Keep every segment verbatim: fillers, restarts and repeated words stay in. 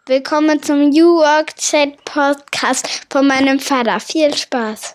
Willkommen zum New Work Chat Podcast von meinem Vater. Viel Spaß!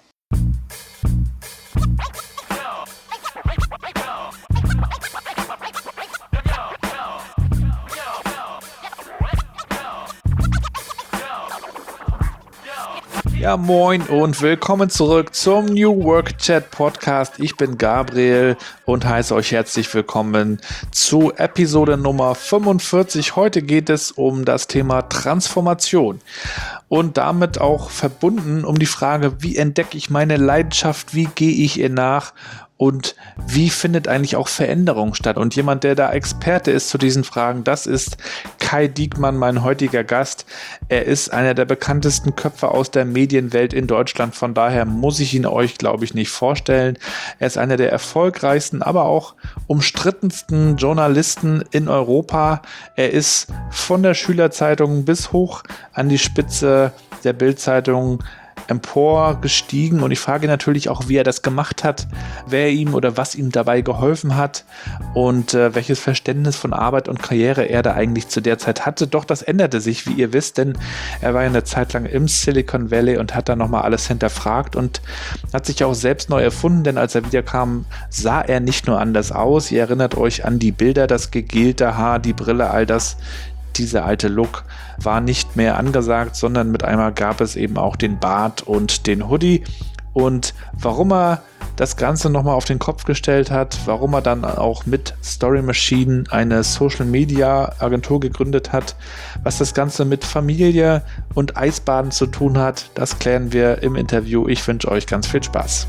Ja, moin und willkommen zurück zum New Work Chat Podcast. Ich bin Gabriel und heiße euch herzlich willkommen zu Episode Nummer fünfundvierzig. Heute geht es um das Thema Transformation und damit auch verbunden um die Frage, wie entdecke ich meine Leidenschaft, wie gehe ich ihr nach und wie findet eigentlich auch Veränderung statt? Und jemand, der da Experte ist zu diesen Fragen, das ist Kai Diekmann, mein heutiger Gast. Er ist einer der bekanntesten Köpfe aus der Medienwelt in Deutschland. Von daher muss ich ihn euch, glaube ich, nicht vorstellen. Er ist einer der erfolgreichsten, aber auch umstrittensten Journalisten in Europa. Er ist von der Schülerzeitung bis hoch an die Spitze der Bild-Zeitung emporgestiegen und ich frage natürlich auch, wie er das gemacht hat, wer ihm oder was ihm dabei geholfen hat und äh, welches Verständnis von Arbeit und Karriere er da eigentlich zu der Zeit hatte. Doch das änderte sich, wie ihr wisst, denn er war ja eine Zeit lang im Silicon Valley und hat dann nochmal alles hinterfragt und hat sich auch selbst neu erfunden, denn als er wiederkam, sah er nicht nur anders aus. Ihr erinnert euch an die Bilder, das gegelte Haar, die Brille, all das. Dieser alte Look war nicht mehr angesagt, sondern mit einmal gab es eben auch den Bart und den Hoodie. Und warum er das Ganze nochmal auf den Kopf gestellt hat, warum er dann auch mit Story Machine eine Social Media Agentur gegründet hat, was das Ganze mit Familie und Eisbaden zu tun hat, das klären wir im Interview. Ich wünsche euch ganz viel Spaß.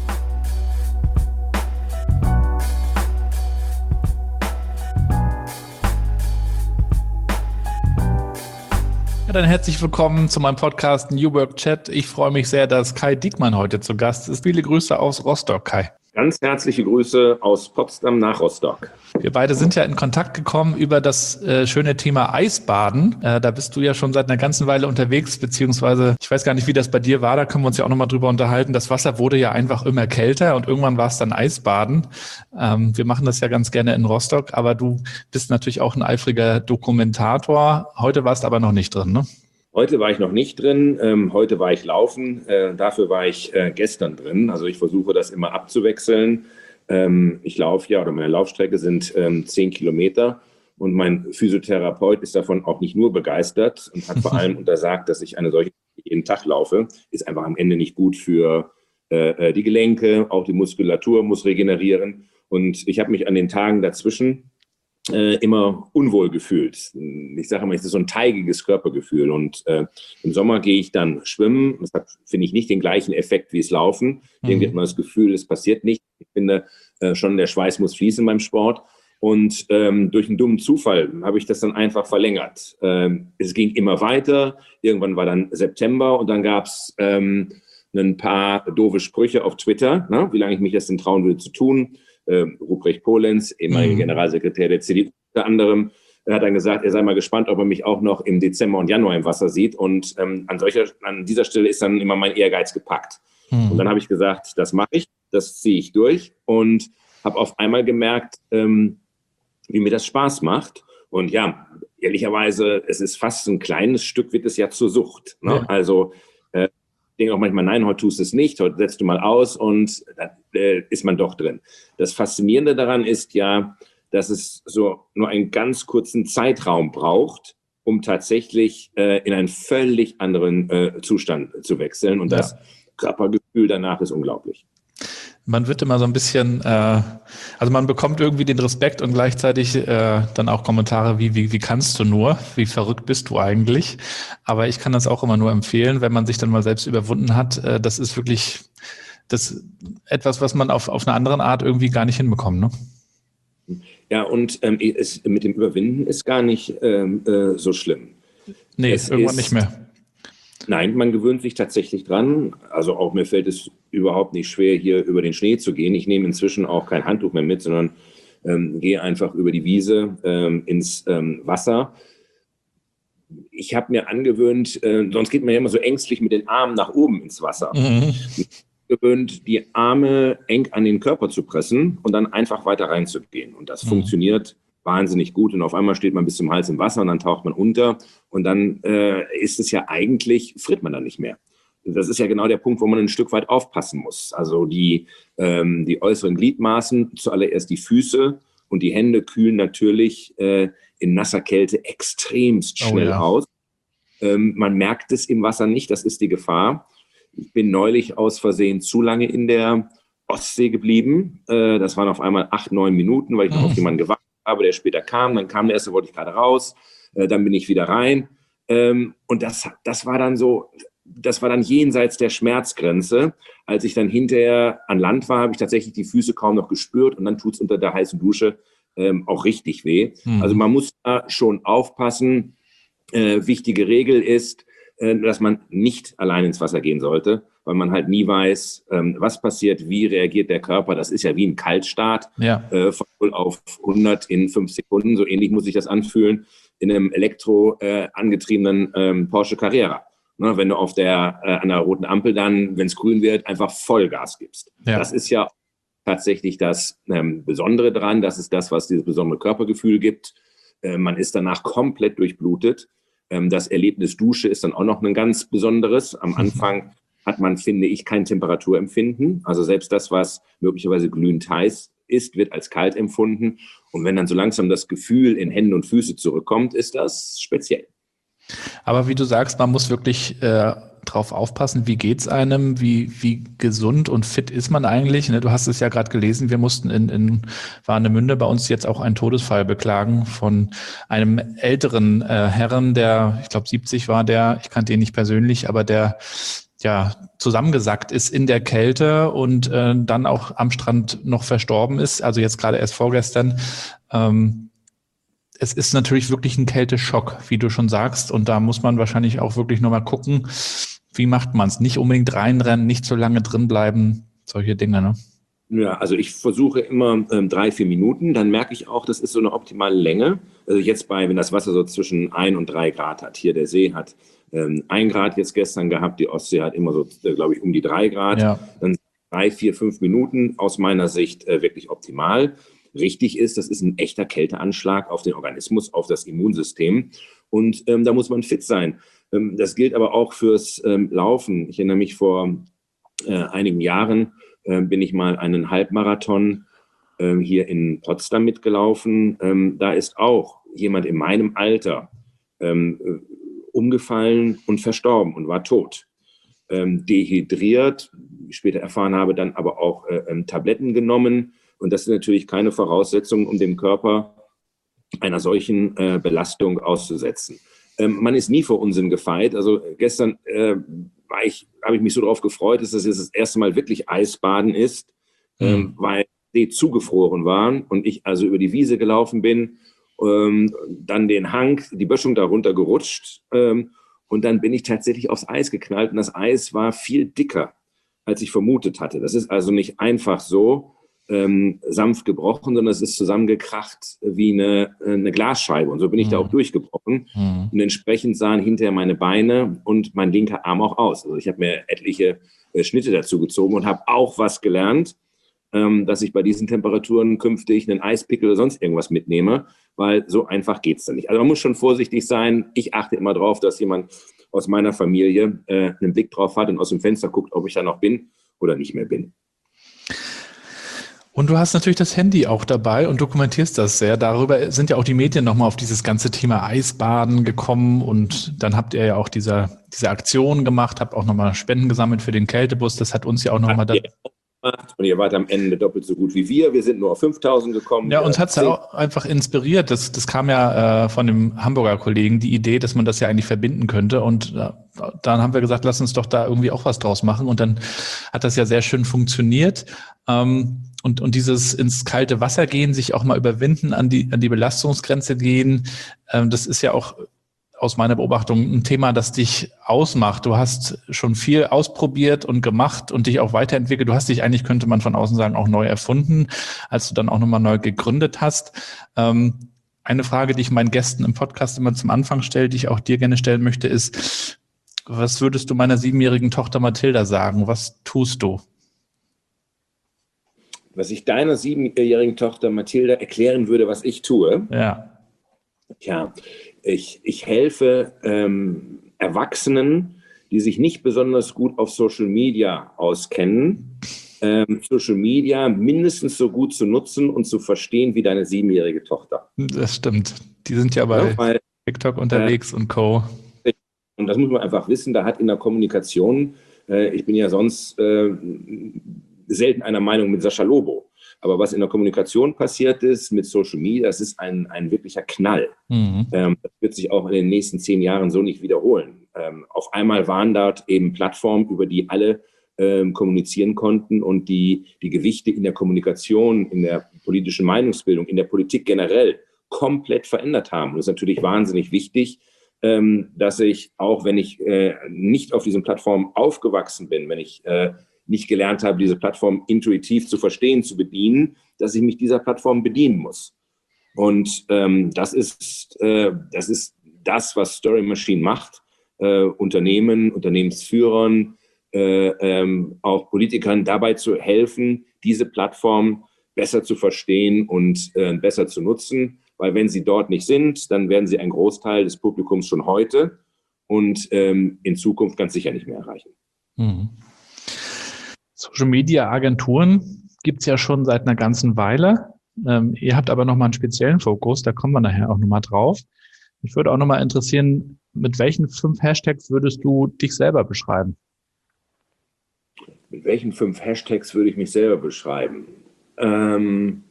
Dann herzlich willkommen zu meinem Podcast New Work Chat. Ich freue mich sehr, dass Kai Diekmann heute zu Gast ist. Viele Grüße aus Rostock, Kai. Ganz herzliche Grüße aus Potsdam nach Rostock. Wir beide sind ja in Kontakt gekommen über das äh, schöne Thema Eisbaden. Äh, da bist du ja schon seit einer ganzen Weile unterwegs, beziehungsweise ich weiß gar nicht, wie das bei dir war. Da können wir uns ja auch nochmal drüber unterhalten. Das Wasser wurde ja einfach immer kälter und irgendwann war es dann Eisbaden. Ähm, wir machen das ja ganz gerne in Rostock, aber du bist natürlich auch ein eifriger Dokumentator. Heute warst du aber noch nicht drin, ne? Heute war ich noch nicht drin, ähm, heute war ich laufen, äh, dafür war ich äh, gestern drin. Also ich versuche das immer abzuwechseln. Ähm, ich laufe ja, oder meine Laufstrecke sind ähm, zehn Kilometer und mein Physiotherapeut ist davon auch nicht nur begeistert und hat vor allem untersagt, dass ich eine solche jeden Tag laufe. Ist einfach am Ende nicht gut für äh, die Gelenke, auch die Muskulatur muss regenerieren. Und ich habe mich an den Tagen dazwischen Äh, immer unwohl gefühlt. Ich sage immer, es ist so ein teigiges Körpergefühl und äh, im Sommer gehe ich dann schwimmen. Das hat, finde ich, nicht den gleichen Effekt wie es Laufen. Mhm. Irgendwie hat man das Gefühl, es passiert nichts. Ich finde äh, schon, der Schweiß muss fließen beim Sport und ähm, durch einen dummen Zufall habe ich das dann einfach verlängert. Ähm, es ging immer weiter. Irgendwann war dann September und dann gab es ähm, ein paar doofe Sprüche auf Twitter, ne? Wie lange ich mich das denn trauen würde zu tun. Äh, Ruprecht Polenz, ehemaliger mhm. Generalsekretär der C D U unter anderem, hat dann gesagt, er sei mal gespannt, ob er mich auch noch im Dezember und Januar im Wasser sieht. Und ähm, an, solcher, an dieser Stelle ist dann immer mein Ehrgeiz gepackt. Mhm. Und dann habe ich gesagt, das mache ich, das ziehe ich durch und habe auf einmal gemerkt, ähm, wie mir das Spaß macht. Und ja, ehrlicherweise, es ist fast ein kleines Stück, wird es ja zur Sucht. Ne? Ja. Also äh, ich denke auch manchmal, nein, heute tust du es nicht, heute setzt du mal aus und dann äh, ist man doch drin. Das Faszinierende daran ist ja, dass es so nur einen ganz kurzen Zeitraum braucht, um tatsächlich äh, in einen völlig anderen äh, Zustand zu wechseln. Und ja. Das Körpergefühl danach ist unglaublich. Man wird immer so ein bisschen, äh, also man bekommt irgendwie den Respekt und gleichzeitig äh, dann auch Kommentare wie, wie, wie kannst du nur, wie verrückt bist du eigentlich? Aber ich kann das auch immer nur empfehlen, wenn man sich dann mal selbst überwunden hat. Äh, das ist wirklich das etwas, was man auf, auf eine andere Art irgendwie gar nicht hinbekommt, ne? Ja, und ähm, es, mit dem Überwinden ist gar nicht ähm, äh, so schlimm. Nee, es irgendwann ist, nicht mehr. Nein, man gewöhnt sich tatsächlich dran. Also auch mir fällt es überhaupt nicht schwer, hier über den Schnee zu gehen. Ich nehme inzwischen auch kein Handtuch mehr mit, sondern ähm, gehe einfach über die Wiese ähm, ins ähm, Wasser. Ich habe mir angewöhnt, äh, sonst geht man ja immer so ängstlich mit den Armen nach oben ins Wasser. Mhm. Gewöhnt, die Arme eng an den Körper zu pressen und dann einfach weiter reinzugehen. Und das mhm. funktioniert wahnsinnig gut und auf einmal steht man bis zum Hals im Wasser und dann taucht man unter und dann äh, ist es ja eigentlich, friert man dann nicht mehr. Das ist ja genau der Punkt, wo man ein Stück weit aufpassen muss. Also die, ähm, die äußeren Gliedmaßen, zuallererst die Füße und die Hände kühlen natürlich äh, in nasser Kälte extremst schnell oh, ja. aus. Ähm, man merkt es im Wasser nicht, das ist die Gefahr. Ich bin neulich aus Versehen zu lange in der Ostsee geblieben. Äh, das waren auf einmal acht, neun Minuten, weil ich noch mhm. auf jemanden gewartet habe, der später kam. Dann kam der erste, wollte ich gerade raus. Äh, dann bin ich wieder rein. Ähm, und das, das war dann so, das war dann jenseits der Schmerzgrenze. Als ich dann hinterher an Land war, habe ich tatsächlich die Füße kaum noch gespürt und dann tut es unter der heißen Dusche ähm, auch richtig weh. Mhm. Also man muss da schon aufpassen. Äh, wichtige Regel ist, äh, dass man nicht allein ins Wasser gehen sollte, weil man halt nie weiß, ähm, was passiert, wie reagiert der Körper. Das ist ja wie ein Kaltstart, ja. äh, von null auf hundert in fünf Sekunden. So ähnlich muss sich das anfühlen in einem elektro äh, angetriebenen ähm, Porsche Carrera. Ne, wenn du auf der, äh, an der roten Ampel dann, wenn es grün wird, einfach Vollgas gibst. Ja. Das ist ja tatsächlich das ähm, Besondere dran. Das ist das, was dieses besondere Körpergefühl gibt. Äh, man ist danach komplett durchblutet. Ähm, das Erlebnis Dusche ist dann auch noch ein ganz besonderes. Am Anfang hat man, finde ich, kein Temperaturempfinden. Also selbst das, was möglicherweise glühend heiß ist, wird als kalt empfunden. Und wenn dann so langsam das Gefühl in Hände und Füße zurückkommt, ist das speziell. Aber wie du sagst, man muss wirklich äh, drauf aufpassen, wie geht's einem, wie wie gesund und fit ist man eigentlich. Ne? Du hast es ja gerade gelesen, wir mussten in, in Warnemünde bei uns jetzt auch einen Todesfall beklagen von einem älteren äh, Herrn, der, ich glaube siebzig war der, ich kannte ihn nicht persönlich, aber der ja zusammengesackt ist in der Kälte und äh, dann auch am Strand noch verstorben ist, also jetzt gerade erst vorgestern. Ähm, Es ist natürlich wirklich ein Kälteschock, wie du schon sagst. Und da muss man wahrscheinlich auch wirklich nochmal gucken, wie macht man es? Nicht unbedingt reinrennen, nicht so lange drin bleiben, solche Dinge, ne? Ja, also ich versuche immer ähm, drei, vier Minuten. Dann merke ich auch, das ist so eine optimale Länge. Also jetzt bei, wenn das Wasser so zwischen ein und drei Grad hat. Hier der See hat ähm, ein Grad jetzt gestern gehabt. Die Ostsee hat immer so, äh, glaube ich, um die drei Grad. Ja. Dann drei, vier, fünf Minuten aus meiner Sicht äh, wirklich optimal. Richtig ist, das ist ein echter Kälteanschlag auf den Organismus, auf das Immunsystem. Und ähm, da muss man fit sein. Ähm, das gilt aber auch fürs ähm, Laufen. Ich erinnere mich, vor äh, einigen Jahren äh, bin ich mal einen Halbmarathon äh, hier in Potsdam mitgelaufen. Ähm, da ist auch jemand in meinem Alter ähm, umgefallen und verstorben und war tot. Ähm, dehydriert, wie ich später erfahren habe, dann aber auch äh, ähm, Tabletten genommen. Und das sind natürlich keine Voraussetzungen, um dem Körper einer solchen äh, Belastung auszusetzen. Ähm, man ist nie vor Unsinn gefeit. Also gestern äh, war ich, habe ich mich so darauf gefreut, dass das jetzt das erste Mal wirklich Eisbaden ist, mhm. ähm, weil die zugefroren waren und ich also über die Wiese gelaufen bin, ähm, dann den Hang, die Böschung darunter gerutscht ähm, und dann bin ich tatsächlich aufs Eis geknallt und das Eis war viel dicker, als ich vermutet hatte. Das ist also nicht einfach so Ähm, sanft gebrochen, sondern es ist zusammengekracht wie eine, eine Glasscheibe. Und so bin ich mhm. da auch durchgebrochen. Mhm. Und entsprechend sahen hinterher meine Beine und mein linker Arm auch aus. Also ich habe mir etliche äh, Schnitte dazu gezogen und habe auch was gelernt, ähm, dass ich bei diesen Temperaturen künftig einen Eispickel oder sonst irgendwas mitnehme, weil so einfach geht es dann nicht. Also man muss schon vorsichtig sein. Ich achte immer drauf, dass jemand aus meiner Familie äh, einen Blick drauf hat und aus dem Fenster guckt, ob ich da noch bin oder nicht mehr bin. Und du hast natürlich das Handy auch dabei und dokumentierst das sehr. Darüber sind ja auch die Medien nochmal auf dieses ganze Thema Eisbaden gekommen und dann habt ihr ja auch diese, diese Aktion gemacht, habt auch nochmal Spenden gesammelt für den Kältebus. Das hat uns ja auch nochmal... Da und ihr wart am Ende doppelt so gut wie wir. Wir sind nur auf fünftausend gekommen. Ja, uns hat es ja auch einfach inspiriert. Das, das kam ja äh, von dem Hamburger Kollegen, die Idee, dass man das ja eigentlich verbinden könnte. Und äh, dann haben wir gesagt, lass uns doch da irgendwie auch was draus machen. Und dann hat das ja sehr schön funktioniert. Ähm, und, und dieses ins kalte Wasser gehen, sich auch mal überwinden, an die, an die Belastungsgrenze gehen, ähm, das ist ja auch aus meiner Beobachtung ein Thema, das dich ausmacht. Du hast schon viel ausprobiert und gemacht und dich auch weiterentwickelt. Du hast dich eigentlich, könnte man von außen sagen, auch neu erfunden, als du dann auch nochmal neu gegründet hast. Ähm, eine Frage, die ich meinen Gästen im Podcast immer zum Anfang stelle, die ich auch dir gerne stellen möchte, ist, was würdest du meiner siebenjährigen Tochter Mathilda sagen? Was tust du? was ich deiner siebenjährigen Tochter Mathilda erklären würde, was ich tue. Ja. Tja, ich, ich helfe ähm, Erwachsenen, die sich nicht besonders gut auf Social Media auskennen, ähm, Social Media mindestens so gut zu nutzen und zu verstehen wie deine siebenjährige Tochter. Das stimmt. Die sind ja bei Ja, weil, TikTok unterwegs äh, und Co. Und das muss man einfach wissen, da hat in der Kommunikation, äh, ich bin ja sonst äh, selten einer Meinung mit Sascha Lobo, aber was in der Kommunikation passiert ist mit Social Media, das ist ein, ein wirklicher Knall. Mhm. Ähm, das wird sich auch in den nächsten zehn Jahren so nicht wiederholen. Ähm, auf einmal waren dort eben Plattformen, über die alle ähm, kommunizieren konnten und die die Gewichte in der Kommunikation, in der politischen Meinungsbildung, in der Politik generell komplett verändert haben. Und das ist natürlich wahnsinnig wichtig, ähm, dass ich, auch wenn ich äh, nicht auf diesen Plattformen aufgewachsen bin, wenn ich äh, nicht gelernt habe, diese Plattform intuitiv zu verstehen, zu bedienen, dass ich mich dieser Plattform bedienen muss. Und ähm, das ist, äh, das ist das, was Story Machine macht. Äh, Unternehmen, Unternehmensführern, äh, ähm, auch Politikern dabei zu helfen, diese Plattform besser zu verstehen und äh, besser zu nutzen. Weil wenn sie dort nicht sind, dann werden sie einen Großteil des Publikums schon heute und ähm, in Zukunft ganz sicher nicht mehr erreichen. Mhm. Social-Media-Agenturen gibt es ja schon seit einer ganzen Weile. Ähm, ihr habt aber nochmal einen speziellen Fokus, da kommen wir nachher auch nochmal drauf. Mich würde auch nochmal interessieren, mit welchen fünf Hashtags würdest du dich selber beschreiben? Mit welchen fünf Hashtags würde ich mich selber beschreiben? Ähm,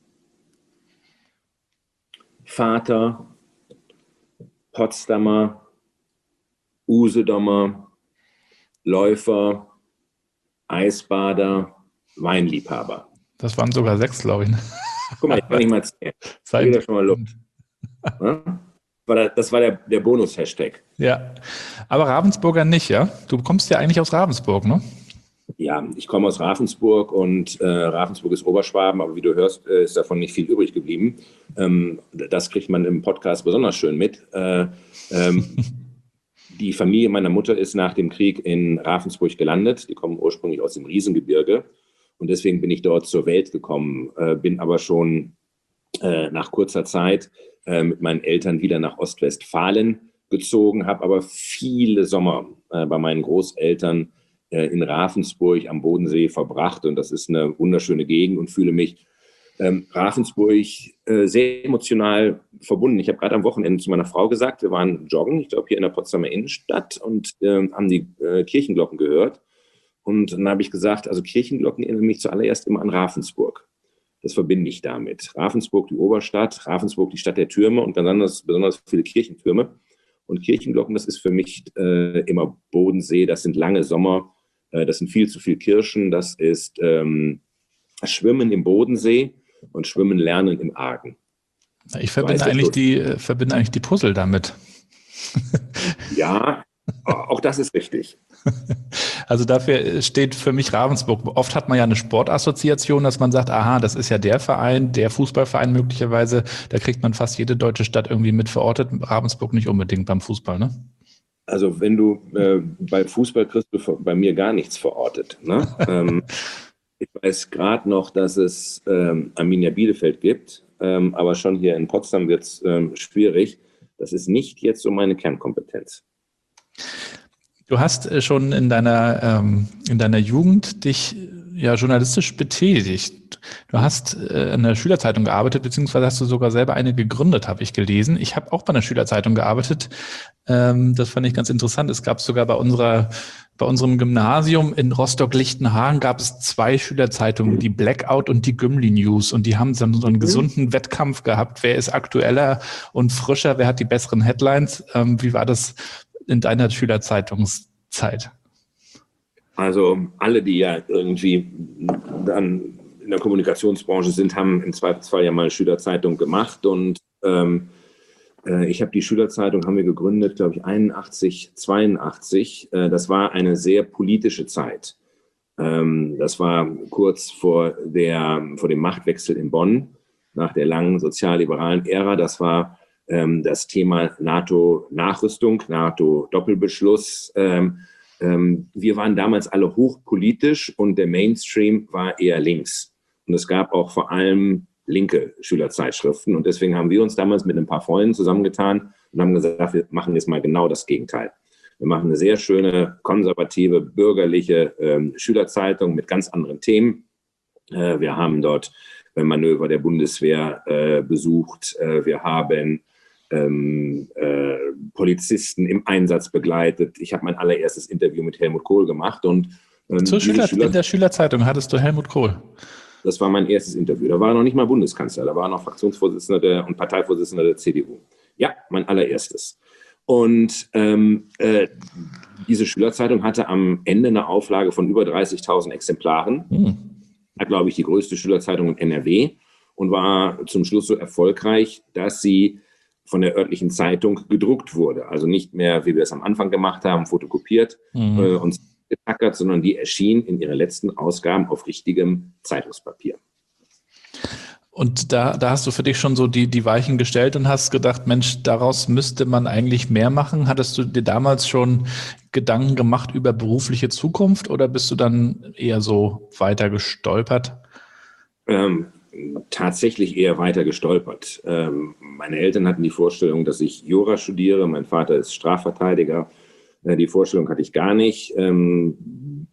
Vater, Potsdamer, Usedomer, Läufer, Eisbader, Weinliebhaber. Das waren sogar sechs, glaube ich. Guck mal, ich kann nicht mal zählen. Seid das schon mal los. Ja? Das war der, der Bonus-Hashtag. Ja, aber Ravensburger nicht, ja? Du kommst ja eigentlich aus Ravensburg, ne? Ja, ich komme aus Ravensburg und äh, Ravensburg ist Oberschwaben, aber wie du hörst, äh, ist davon nicht viel übrig geblieben. Ähm, das kriegt man im Podcast besonders schön mit. Äh, ähm, die Familie meiner Mutter ist nach dem Krieg in Ravensburg gelandet. Die kommen ursprünglich aus dem Riesengebirge und deswegen bin ich dort zur Welt gekommen, äh, bin aber schon äh, nach kurzer Zeit äh, mit meinen Eltern wieder nach Ostwestfalen gezogen, habe aber viele Sommer äh, bei meinen Großeltern in Ravensburg am Bodensee verbracht und das ist eine wunderschöne Gegend und fühle mich ähm, Ravensburg äh, sehr emotional verbunden. Ich habe gerade am Wochenende zu meiner Frau gesagt, wir waren joggen, ich glaube hier in der Potsdamer Innenstadt und äh, haben die äh, Kirchenglocken gehört und dann habe ich gesagt, also Kirchenglocken erinnern mich zuallererst immer an Ravensburg. Das verbinde ich damit. Ravensburg, die Oberstadt, Ravensburg, die Stadt der Türme und besonders, besonders viele Kirchentürme. Und Kirchenglocken, das ist für mich äh, immer Bodensee, das sind lange Sommer. Das sind viel zu viele Kirschen. Das ist ähm, Schwimmen im Bodensee und Schwimmen lernen im Argen. Ich verbinde eigentlich, die, äh, verbinde eigentlich die Puzzle damit. Ja, auch das ist richtig. Also dafür steht für mich Ravensburg. Oft hat man ja eine Sportassoziation, dass man sagt, aha, das ist ja der Verein, der Fußballverein möglicherweise. Da kriegt man fast jede deutsche Stadt irgendwie mit verortet. Ravensburg nicht unbedingt beim Fußball, ne? Also wenn du äh, bei Fußball kriegst du bei mir gar nichts verortet. Ne? ähm, ich weiß gerade noch, dass es ähm, Arminia Bielefeld gibt, ähm, aber schon hier in Potsdam wird es ähm, schwierig. Das ist nicht jetzt so meine Kernkompetenz. Du hast äh, schon in deiner, ähm, in deiner Jugend dich ja journalistisch betätigt. Du hast äh, in der Schülerzeitung gearbeitet, beziehungsweise hast du sogar selber eine gegründet, habe ich gelesen. Ich habe auch bei einer Schülerzeitung gearbeitet. Ähm, das fand ich ganz interessant. Es gab sogar bei unserer, bei unserem Gymnasium in Rostock-Lichtenhagen gab es zwei Schülerzeitungen, die Blackout und die Gymli News. Und die haben so einen gesunden Wettkampf gehabt. Wer ist aktueller und frischer? Wer hat die besseren Headlines? Ähm, wie war das in deiner Schülerzeitungszeit? Also alle, die ja irgendwie dann in der Kommunikationsbranche sind, haben im Zweifelsfall ja mal eine Schülerzeitung gemacht und ähm, äh, ich habe die Schülerzeitung, haben wir gegründet, glaube ich, einundachtzig, zweiundachtzig. Äh, das war eine sehr politische Zeit. Ähm, das war kurz vor, der, vor dem Machtwechsel in Bonn, nach der langen sozialliberalen Ära. Das war ähm, das Thema NATO-Nachrüstung, NATO-Doppelbeschluss. Ähm, ähm, wir waren damals alle hochpolitisch und der Mainstream war eher links. und es gab auch vor allem linke Schülerzeitschriften. Und deswegen haben wir uns damals mit ein paar Freunden zusammengetan und haben gesagt, wir machen jetzt mal genau das Gegenteil. Wir machen eine sehr schöne, konservative, bürgerliche ähm, Schülerzeitung mit ganz anderen Themen. Äh, wir haben dort Manöver der Bundeswehr äh, besucht. Äh, wir haben ähm, äh, Polizisten im Einsatz begleitet. Ich habe mein allererstes Interview mit Helmut Kohl gemacht. Und, ähm, Zur Schüler, Schüler- in der Schülerzeitung hattest du Helmut Kohl. Das war mein erstes Interview. Da war er noch nicht mal Bundeskanzler. Da war er noch Fraktionsvorsitzender der, und Parteivorsitzender der C D U. Ja, mein allererstes. Und ähm, äh, diese Schülerzeitung hatte am Ende eine Auflage von über dreißigtausend Exemplaren. Hm. War, glaube ich, die größte Schülerzeitung in N R W und war zum Schluss so erfolgreich, dass sie von der örtlichen Zeitung gedruckt wurde. Also nicht mehr, wie wir es am Anfang gemacht haben, fotokopiert hm. äh, und getackert, sondern die erschien in ihren letzten Ausgaben auf richtigem Zeitungspapier. Und da, da hast du für dich schon so die, die Weichen gestellt und hast gedacht, Mensch, daraus müsste man eigentlich mehr machen. Hattest du dir damals schon Gedanken gemacht über berufliche Zukunft oder bist du dann eher so weiter gestolpert? Ähm, tatsächlich eher weiter gestolpert. Ähm, meine Eltern hatten die Vorstellung, dass ich Jura studiere. Mein Vater ist Strafverteidiger. Äh, die Vorstellung hatte ich gar nicht. Ähm,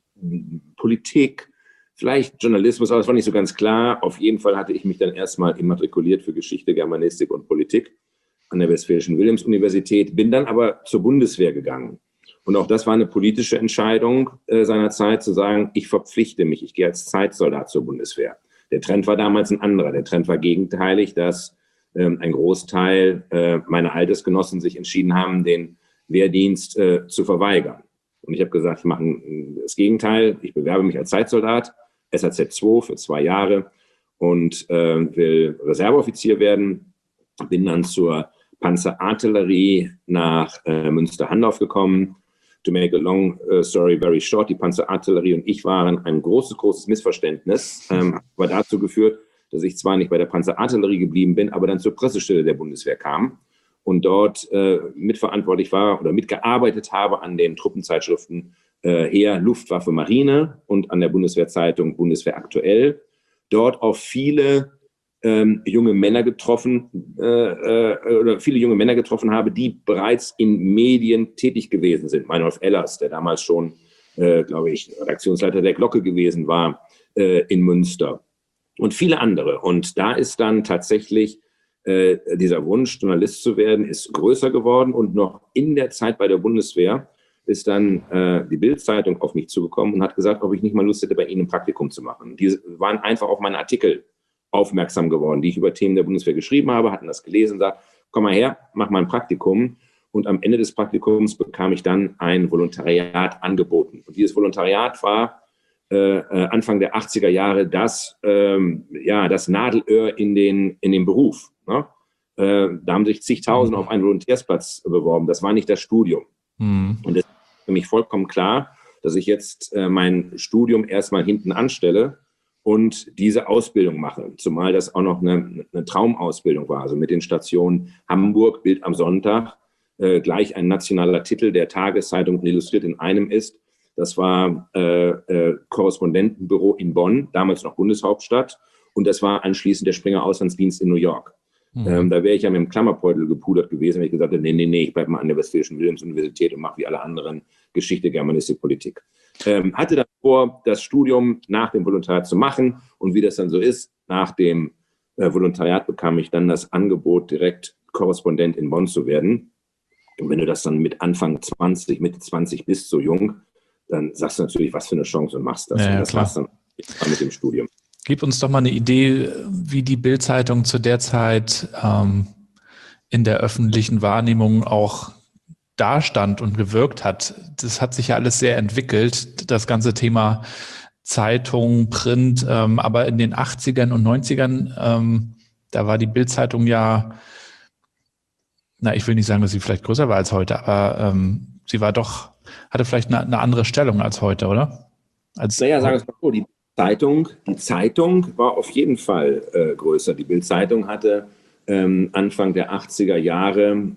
Politik, vielleicht Journalismus, aber das war nicht so ganz klar. Auf jeden Fall hatte ich mich dann erstmal immatrikuliert für Geschichte, Germanistik und Politik an der Westfälischen Wilhelms-Universität, bin dann aber zur Bundeswehr gegangen. Und auch das war eine politische Entscheidung äh, seinerzeit, zu sagen, ich verpflichte mich, ich gehe als Zeitsoldat zur Bundeswehr. Der Trend war damals ein anderer. Der Trend war gegenteilig, dass ähm, ein Großteil äh, meiner Altersgenossen sich entschieden haben, den Wehrdienst äh, zu verweigern. Und ich habe gesagt, ich mache das Gegenteil. Ich bewerbe mich als Zeitsoldat, S A Z zwei für zwei Jahre und äh, will Reserveoffizier werden. Bin dann zur Panzerartillerie nach äh, Münster-Handorf gekommen. To make a long uh, story very short, die Panzerartillerie und ich waren ein großes, großes Missverständnis, ähm, aber dazu geführt, dass ich zwar nicht bei der Panzerartillerie geblieben bin, aber dann zur Pressestelle der Bundeswehr kam und dort äh, mitverantwortlich war oder mitgearbeitet habe an den Truppenzeitschriften äh, Heer, Luftwaffe, Marine und an der Bundeswehrzeitung Bundeswehr aktuell. Dort auch viele ähm, junge Männer getroffen äh, äh, oder viele junge Männer getroffen habe, die bereits in Medien tätig gewesen sind. Meinolf Ehlers, der damals schon, äh, glaube ich, Redaktionsleiter der Glocke gewesen war äh, in Münster und viele andere. Und da ist dann tatsächlich äh, dieser Wunsch, Journalist zu werden, ist größer geworden und noch in der Zeit bei der Bundeswehr ist dann äh, die Bild-Zeitung auf mich zugekommen und hat gesagt, ob ich nicht mal Lust hätte, bei ihnen ein Praktikum zu machen. Die waren einfach auf meine Artikel aufmerksam geworden, die ich über Themen der Bundeswehr geschrieben habe, hatten das gelesen, sagt, komm mal her, mach mal ein Praktikum. Und am Ende des Praktikums bekam ich dann ein Volontariat angeboten. Und dieses Volontariat war äh, Anfang der achtziger Jahre das, ähm, ja, das Nadelöhr in den, in den Beruf. Ne? Äh, da haben sich zigtausend auf einen Volontärsplatz beworben. Das war nicht das Studium. Mhm. Und es ist für mich vollkommen klar, dass ich jetzt äh, mein Studium erstmal hinten anstelle und diese Ausbildung mache, zumal das auch noch eine, eine Traumausbildung war, also mit den Stationen Hamburg, Bild am Sonntag, äh, gleich ein nationaler Titel der Tageszeitung und Illustriert in einem ist. Das war äh, äh, Korrespondentenbüro in Bonn, damals noch Bundeshauptstadt, und das war anschließend der Springer Auslandsdienst in New York. Mhm. Ähm, da wäre ich ja mit dem Klammerbeutel gepudert gewesen, wenn ich gesagt hätte, nee, nee, nee, ich bleibe mal an der Westfälischen Wilhelms-Universität und mache wie alle anderen Geschichte, Germanistik, Politik. Ähm, hatte dann vor, das Studium nach dem Volontariat zu machen und wie das dann so ist, nach dem äh, Volontariat bekam ich dann das Angebot, direkt Korrespondent in Bonn zu werden. Und wenn du das dann mit Anfang zwanzig, Mitte zwanzig bist, so jung, dann sagst du natürlich, was für eine Chance und machst das. Ja, und das klar. machst du dann mit dem Studium. Gib uns doch mal eine Idee, wie die Bild-Zeitung zu der Zeit ähm, in der öffentlichen Wahrnehmung auch dastand und gewirkt hat. Das hat sich ja alles sehr entwickelt, das ganze Thema Zeitung, Print, ähm, aber in den achtzigern und neunzigern, ähm, da war die Bild-Zeitung ja, na, ich will nicht sagen, dass sie vielleicht größer war als heute, aber ähm, sie war doch, hatte vielleicht eine, eine andere Stellung als heute, oder? Als naja, sagen wir es mal so, die Zeitung, die Zeitung war auf jeden Fall äh, größer. Die Bild-Zeitung hatte ähm, Anfang der achtziger Jahre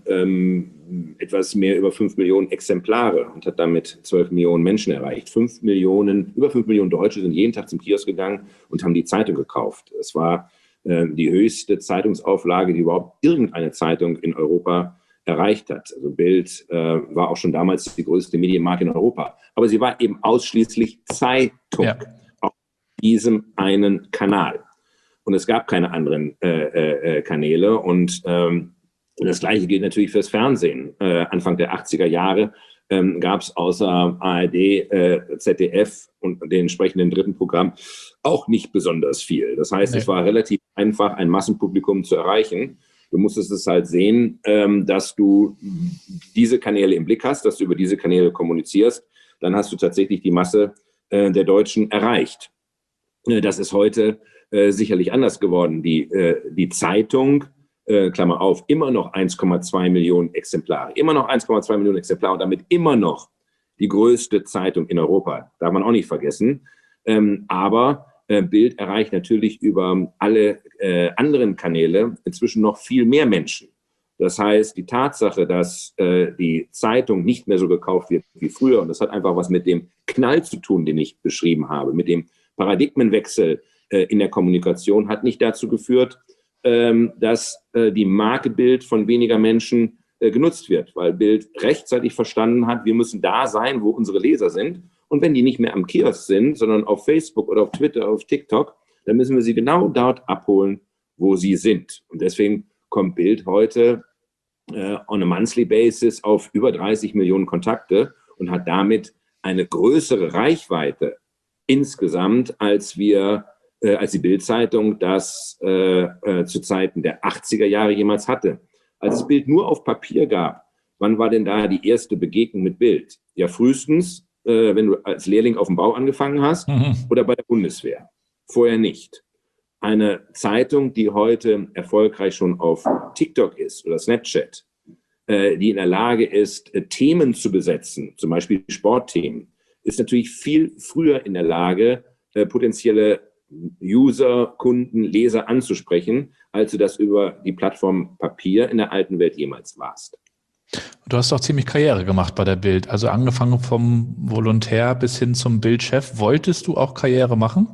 ähm, etwas mehr über fünf Millionen Exemplare und hat damit zwölf Millionen Menschen erreicht. Fünf Millionen, über fünf Millionen Deutsche sind jeden Tag zum Kiosk gegangen und haben die Zeitung gekauft. Es war äh, die höchste Zeitungsauflage, die überhaupt irgendeine Zeitung in Europa erreicht hat. Also Bild äh, war auch schon damals die größte Medienmarke in Europa. Aber sie war eben ausschließlich Zeitung ja. auf diesem einen Kanal. Und es gab keine anderen äh, äh, Kanäle. Und ähm, das Gleiche gilt natürlich fürs Fernsehen. Äh, Anfang der achtziger Jahre ähm, gab es außer A R D, äh, Z D F und den entsprechenden dritten Programm auch nicht besonders viel. Das heißt, nee. es war relativ einfach, ein Massenpublikum zu erreichen. Du musstest es halt sehen, ähm, dass du diese Kanäle im Blick hast, dass du über diese Kanäle kommunizierst. Dann hast du tatsächlich die Masse äh, der Deutschen erreicht. Äh, das ist heute äh, sicherlich anders geworden. Die, äh, die Zeitung, äh, Klammer auf, immer noch eins Komma zwei Millionen Exemplare. Immer noch eins Komma zwei Millionen Exemplare und damit immer noch die größte Zeitung in Europa. Darf man auch nicht vergessen. Ähm, aber Bild erreicht natürlich über alle äh, anderen Kanäle inzwischen noch viel mehr Menschen. Das heißt, die Tatsache, dass äh, die Zeitung nicht mehr so gekauft wird wie früher, und das hat einfach was mit dem Knall zu tun, den ich beschrieben habe, mit dem Paradigmenwechsel äh, in der Kommunikation, hat nicht dazu geführt, ähm, dass äh, die Marke Bild von weniger Menschen äh, genutzt wird, weil Bild rechtzeitig verstanden hat, wir müssen da sein, wo unsere Leser sind. Und wenn die nicht mehr am Kiosk sind, sondern auf Facebook oder auf Twitter, auf TikTok, dann müssen wir sie genau dort abholen, wo sie sind. Und deswegen kommt Bild heute äh, on a monthly basis auf über dreißig Millionen Kontakte und hat damit eine größere Reichweite insgesamt, als wir, äh, als die Bild-Zeitung das äh, äh, zu Zeiten der achtziger Jahre jemals hatte. Als es Bild nur auf Papier gab, wann war denn da die erste Begegnung mit Bild? Ja, frühestens, Äh, wenn du als Lehrling auf dem Bau angefangen hast mhm. oder bei der Bundeswehr. Vorher nicht. Eine Zeitung, die heute erfolgreich schon auf TikTok ist oder Snapchat, äh, die in der Lage ist, äh, Themen zu besetzen, zum Beispiel Sportthemen, ist natürlich viel früher in der Lage, äh, potenzielle User, Kunden, Leser anzusprechen, als du das über die Plattform Papier in der alten Welt jemals warst. Du hast doch ziemlich Karriere gemacht bei der Bild. Also angefangen vom Volontär bis hin zum Bildchef. Wolltest du auch Karriere machen?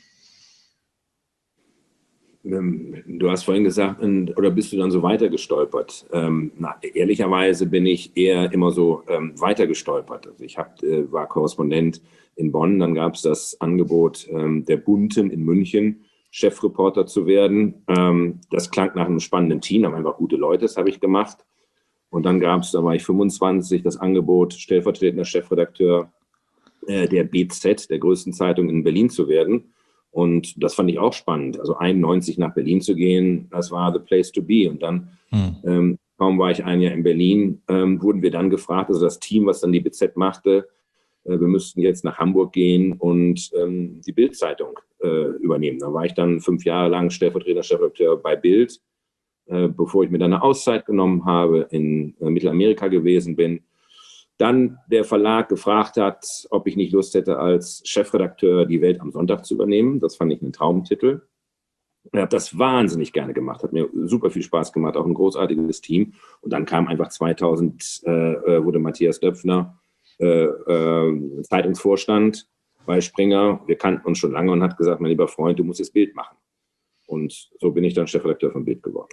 Du hast vorhin gesagt, oder bist du dann so weiter gestolpert? Ähm, na, ehrlicherweise bin ich eher immer so ähm, weiter gestolpert. Also ich hab, äh, war Korrespondent in Bonn, dann gab es das Angebot ähm, der Bunten in München, Chefreporter zu werden. Ähm, das klang nach einem spannenden Team, haben einfach gute Leute, das habe ich gemacht. Und dann gab es, da war ich fünfundzwanzig, das Angebot, stellvertretender Chefredakteur äh, der B Z, der größten Zeitung in Berlin zu werden. Und das fand ich auch spannend. Also einundneunzig nach Berlin zu gehen, das war the place to be. Und dann, hm. ähm, kaum war ich ein Jahr in Berlin, ähm, wurden wir dann gefragt, also das Team, was dann die B Z machte, äh, wir müssten jetzt nach Hamburg gehen und ähm, die Bild-Zeitung äh, übernehmen. Da war ich dann fünf Jahre lang stellvertretender Chefredakteur bei Bild, bevor ich mir dann eine Auszeit genommen habe, in Mittelamerika gewesen bin. Dann der Verlag gefragt hat, ob ich nicht Lust hätte, als Chefredakteur die Welt am Sonntag zu übernehmen. Das fand ich einen Traumtitel. Ich habe das wahnsinnig gerne gemacht, hat mir super viel Spaß gemacht, auch ein großartiges Team. Und dann kam einfach zweitausend, äh, wurde Matthias Döpfner äh, äh, Zeitungsvorstand bei Springer. Wir kannten uns schon lange und hat gesagt, mein lieber Freund, du musst jetzt Bild machen. Und so bin ich dann Chefredakteur von Bild geworden.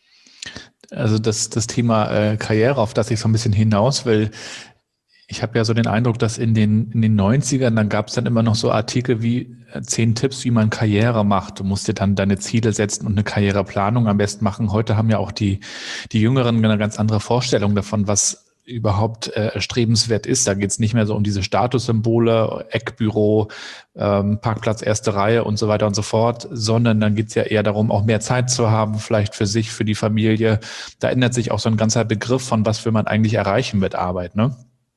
Also das, das Thema äh, Karriere, auf das ich so ein bisschen hinaus will. Ich habe ja so den Eindruck, dass in den, in den neunzigern, dann gab es dann immer noch so Artikel wie äh, zehn Tipps, wie man Karriere macht. Du musst dir dann deine Ziele setzen und eine Karriereplanung am besten machen. Heute haben ja auch die, die Jüngeren eine ganz andere Vorstellung davon, was überhaupt äh, erstrebenswert ist. Da geht es nicht mehr so um diese Statussymbole, Eckbüro, ähm, Parkplatz erste Reihe und so weiter und so fort, sondern dann geht es ja eher darum, auch mehr Zeit zu haben, vielleicht für sich, für die Familie. Da ändert sich auch so ein ganzer Begriff von, was will man eigentlich erreichen mit Arbeit, ne?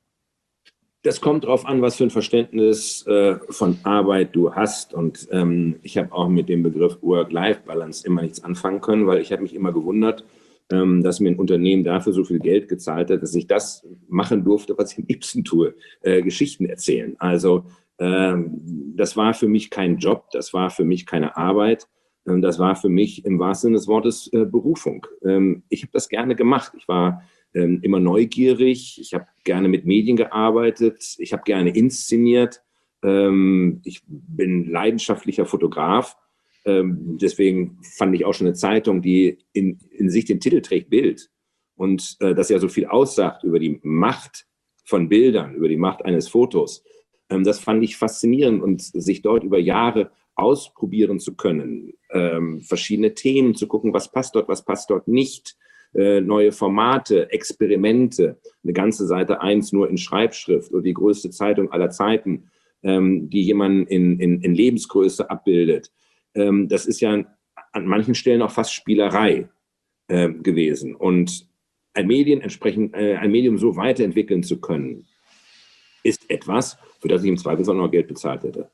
Das kommt darauf an, was für ein Verständnis äh, von Arbeit du hast. Und ähm, ich habe auch mit dem Begriff Work-Life-Balance immer nichts anfangen können, weil ich habe mich immer gewundert, dass mir ein Unternehmen dafür so viel Geld gezahlt hat, dass ich das machen durfte, was ich am liebsten tue, äh, Geschichten erzählen. Also ähm, das war für mich kein Job, das war für mich keine Arbeit, Ähm, das war für mich im wahrsten Sinne des Wortes äh, Berufung. Ähm, ich habe das gerne gemacht. Ich war ähm, immer neugierig. Ich habe gerne mit Medien gearbeitet. Ich habe gerne inszeniert. Ähm, ich bin leidenschaftlicher Fotograf. Ähm, deswegen fand ich auch schon eine Zeitung, die in, in sich den Titel trägt, Bild. Und äh, das ja so viel aussagt über die Macht von Bildern, über die Macht eines Fotos. Ähm, das fand ich faszinierend und sich dort über Jahre ausprobieren zu können, ähm, verschiedene Themen zu gucken, was passt dort, was passt dort nicht, äh, neue Formate, Experimente, eine ganze Seite eins nur in Schreibschrift oder die größte Zeitung aller Zeiten, ähm, die jemanden in, in, in Lebensgröße abbildet. Ähm, das ist ja an manchen Stellen auch fast Spielerei äh, gewesen. Und ein Medien entsprechend, äh, ein Medium so weiterentwickeln zu können, ist etwas, für das ich im Zweifelsfall noch Geld bezahlt hätte.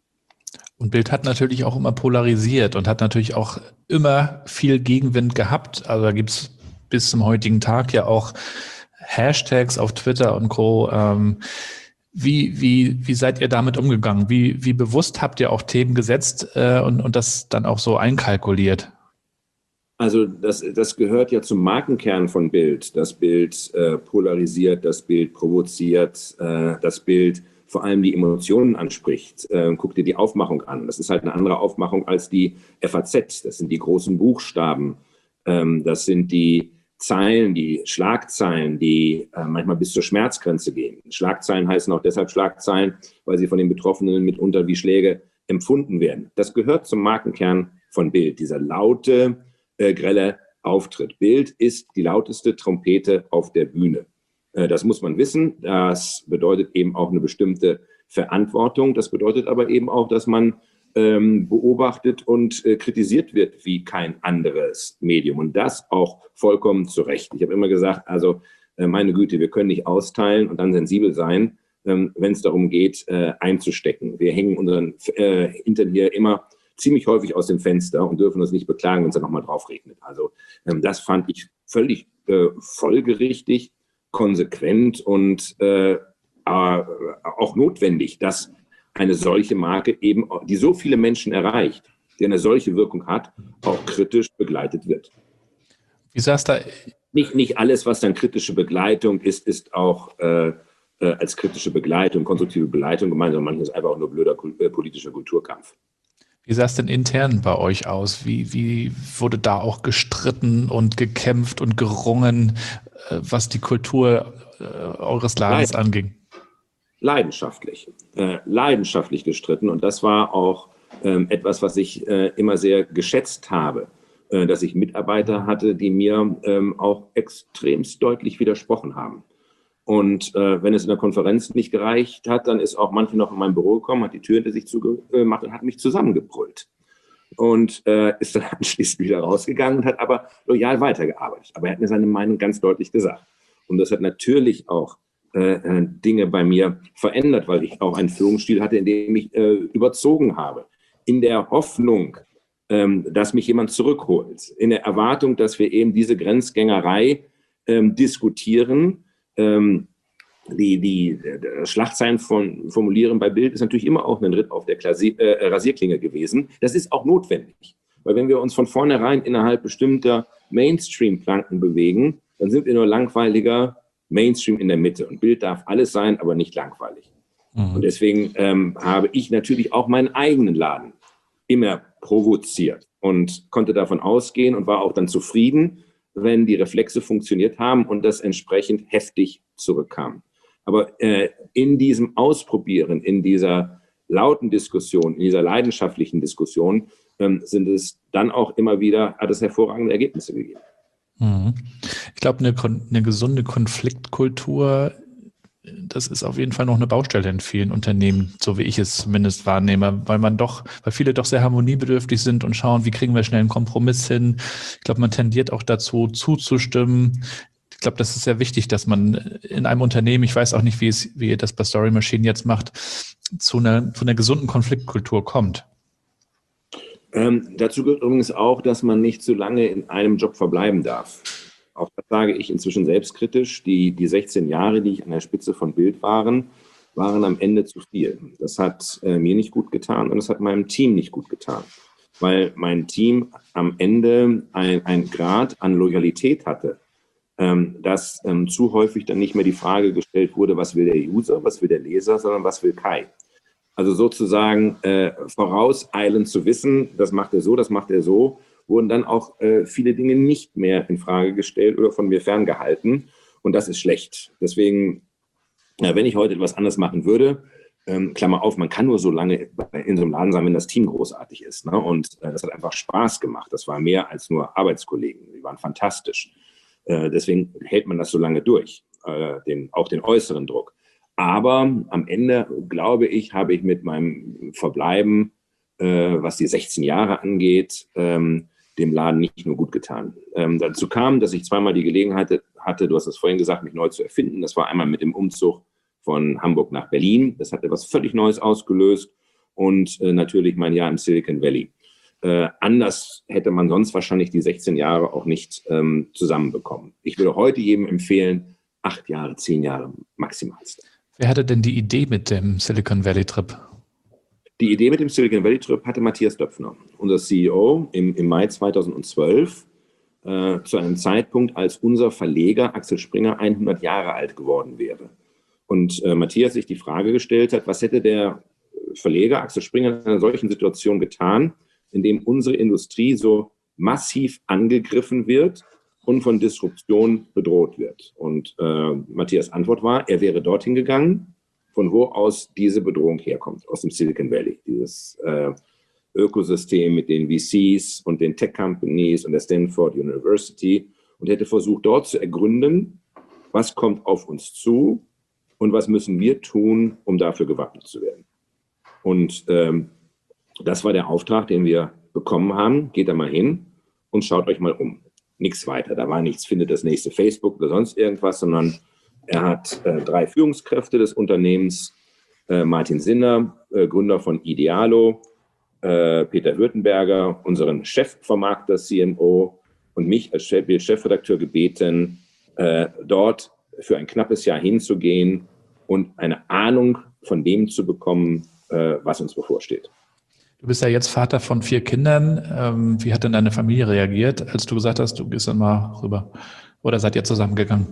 Und Bild hat natürlich auch immer polarisiert und hat natürlich auch immer viel Gegenwind gehabt. Also da gibt es bis zum heutigen Tag ja auch Hashtags auf Twitter und Co. Ähm, wie, wie, wie seid ihr damit umgegangen? Wie, wie bewusst habt ihr auch Themen gesetzt äh, und, und das dann auch so einkalkuliert? Also das, das gehört ja zum Markenkern von Bild. Das Bild äh, polarisiert, das Bild provoziert, äh, das Bild vor allem die Emotionen anspricht. Äh, guck dir die Aufmachung an. Das ist halt eine andere Aufmachung als die F A Z. Das sind die großen Buchstaben. Ähm, das sind die Zeilen, die Schlagzeilen, die äh, manchmal bis zur Schmerzgrenze gehen. Schlagzeilen heißen auch deshalb Schlagzeilen, weil sie von den Betroffenen mitunter wie Schläge empfunden werden. Das gehört zum Markenkern von Bild. Dieser laute, äh, grelle Auftritt. Bild ist die lauteste Trompete auf der Bühne. Das muss man wissen. Das bedeutet eben auch eine bestimmte Verantwortung. Das bedeutet aber eben auch, dass man ähm, beobachtet und äh, kritisiert wird wie kein anderes Medium. Und das auch vollkommen zu Recht. Ich habe immer gesagt, also äh, meine Güte, wir können nicht austeilen und dann sensibel sein, ähm, wenn es darum geht, äh, einzustecken. Wir hängen unseren äh, Hintern hier immer ziemlich häufig aus dem Fenster und dürfen uns nicht beklagen, wenn es dann nochmal drauf regnet. Also ähm, das fand ich völlig äh, folgerichtig, konsequent und äh, äh, auch notwendig, dass eine solche Marke eben, die so viele Menschen erreicht, die eine solche Wirkung hat, auch kritisch begleitet wird. Wie sagst du? Nicht, nicht alles, was dann kritische Begleitung ist, ist auch äh, äh, als kritische Begleitung, konstruktive Begleitung gemeint, sondern manches ist einfach auch nur blöder äh, politischer Kulturkampf. Wie sah es denn intern bei euch aus? Wie, wie wurde da auch gestritten und gekämpft und gerungen, was die Kultur äh, eures Ladens Leid. anging? Leidenschaftlich, äh, leidenschaftlich gestritten. Und das war auch ähm, etwas, was ich äh, immer sehr geschätzt habe, äh, dass ich Mitarbeiter hatte, die mir ähm, auch extremst deutlich widersprochen haben. Und äh, wenn es in der Konferenz nicht gereicht hat, dann ist auch manche noch in mein Büro gekommen, hat die Tür hinter sich zugemacht und hat mich zusammengebrüllt. Und äh, ist dann anschließend wieder rausgegangen und hat aber loyal weitergearbeitet. Aber er hat mir seine Meinung ganz deutlich gesagt. Und das hat natürlich auch äh, Dinge bei mir verändert, weil ich auch einen Führungsstil hatte, in dem ich äh, überzogen habe. In der Hoffnung, ähm, dass mich jemand zurückholt. In der Erwartung, dass wir eben diese Grenzgängerei ähm, diskutieren. Ähm, die, die, die Schlagzeilen von formulieren bei Bild ist natürlich immer auch ein Ritt auf der Klasi- äh, Rasierklinge gewesen. Das ist auch notwendig, weil wenn wir uns von vornherein innerhalb bestimmter Mainstream-Planken bewegen, dann sind wir nur langweiliger Mainstream in der Mitte. Und Bild darf alles sein, aber nicht langweilig. Mhm. Und deswegen ähm, habe ich natürlich auch meinen eigenen Laden immer provoziert und konnte davon ausgehen und war auch dann zufrieden, wenn die Reflexe funktioniert haben und das entsprechend heftig zurückkam. Aber äh, in diesem Ausprobieren, in dieser lauten Diskussion, in dieser leidenschaftlichen Diskussion, ähm, sind es dann auch immer wieder, hat es hervorragende Ergebnisse gegeben. Mhm. Ich glaube, eine, eine gesunde Konfliktkultur, das ist auf jeden Fall noch eine Baustelle in vielen Unternehmen, so wie ich es zumindest wahrnehme, weil man doch, weil viele doch sehr harmoniebedürftig sind und schauen, wie kriegen wir schnell einen Kompromiss hin. Ich glaube, man tendiert auch dazu, zuzustimmen. Ich glaube, das ist sehr wichtig, dass man in einem Unternehmen, ich weiß auch nicht, wie es, wie ihr das bei Story Machine jetzt macht, zu einer, zu einer gesunden Konfliktkultur kommt. Ähm, dazu gehört übrigens auch, dass man nicht zu lange in einem Job verbleiben darf. Auch das sage ich inzwischen selbstkritisch. Die, die sechzehn Jahre, die ich an der Spitze von Bild waren, waren am Ende zu viel. Das hat äh, mir nicht gut getan und das hat meinem Team nicht gut getan. weil mein Team am Ende ein, ein Grad an Loyalität hatte, ähm, dass ähm, zu häufig dann nicht mehr die Frage gestellt wurde, was will der User, was will der Leser, sondern was will Kai. Also sozusagen äh, vorauseilend zu wissen, das macht er so, das macht er so, wurden dann auch äh, viele Dinge nicht mehr in Frage gestellt oder von mir ferngehalten. Und das ist schlecht. Deswegen, ja, wenn ich heute etwas anders machen würde, ähm, Klammer auf, man kann nur so lange in so einem Laden sein, wenn das Team großartig ist. Ne? Und äh, das hat einfach Spaß gemacht. Das war mehr als nur Arbeitskollegen. Die waren fantastisch. Äh, deswegen hält man das so lange durch, äh, den, auch den äußeren Druck. Aber am Ende, glaube ich, habe ich mit meinem Verbleiben, äh, was die sechzehn Jahre angeht, ähm, dem Laden nicht nur gut getan. Ähm, dazu kam, dass ich zweimal die Gelegenheit hatte, du hast es vorhin gesagt, mich neu zu erfinden. Das war einmal mit dem Umzug von Hamburg nach Berlin. Das hat etwas völlig Neues ausgelöst. Und äh, natürlich mein Jahr im Silicon Valley. Äh, anders hätte man sonst wahrscheinlich die sechzehn Jahre auch nicht ähm, zusammenbekommen. Ich würde heute jedem empfehlen, acht Jahre, zehn Jahre maximalst. Wer hatte denn die Idee mit dem Silicon Valley Trip? Die Idee mit dem Silicon Valley Trip hatte Matthias Döpfner, unser C E O, im, im Mai zweitausendzwölf, äh, zu einem Zeitpunkt, als unser Verleger Axel Springer hundert Jahre alt geworden wäre. Und äh, Matthias sich die Frage gestellt hat, was hätte der Verleger Axel Springer in einer solchen Situation getan, in dem unsere Industrie so massiv angegriffen wird und von Disruption bedroht wird. Und äh, Matthias' Antwort war, er wäre dorthin gegangen, von wo aus diese Bedrohung herkommt, aus dem Silicon Valley. Dieses äh, Ökosystem mit den V Cs und den Tech-Companies und der Stanford University und hätte versucht, dort zu ergründen, was kommt auf uns zu und was müssen wir tun, um dafür gewappnet zu werden. Und ähm, das war der Auftrag, den wir bekommen haben. Geht da mal hin und schaut euch mal um. Nichts weiter. Da war nichts, findet das nächste Facebook oder sonst irgendwas, sondern er hat äh, drei Führungskräfte des Unternehmens, äh, Martin Sinner, äh, Gründer von Idealo, äh, Peter Württemberger, unseren Chefvermarkter, C M O, und mich als Chef, Chefredakteur gebeten, äh, dort für ein knappes Jahr hinzugehen und eine Ahnung von dem zu bekommen, äh, was uns bevorsteht. Du bist ja jetzt Vater von vier Kindern. Ähm, wie hat denn deine Familie reagiert, als du gesagt hast, du gehst dann mal rüber? Oder seid ihr zusammengegangen?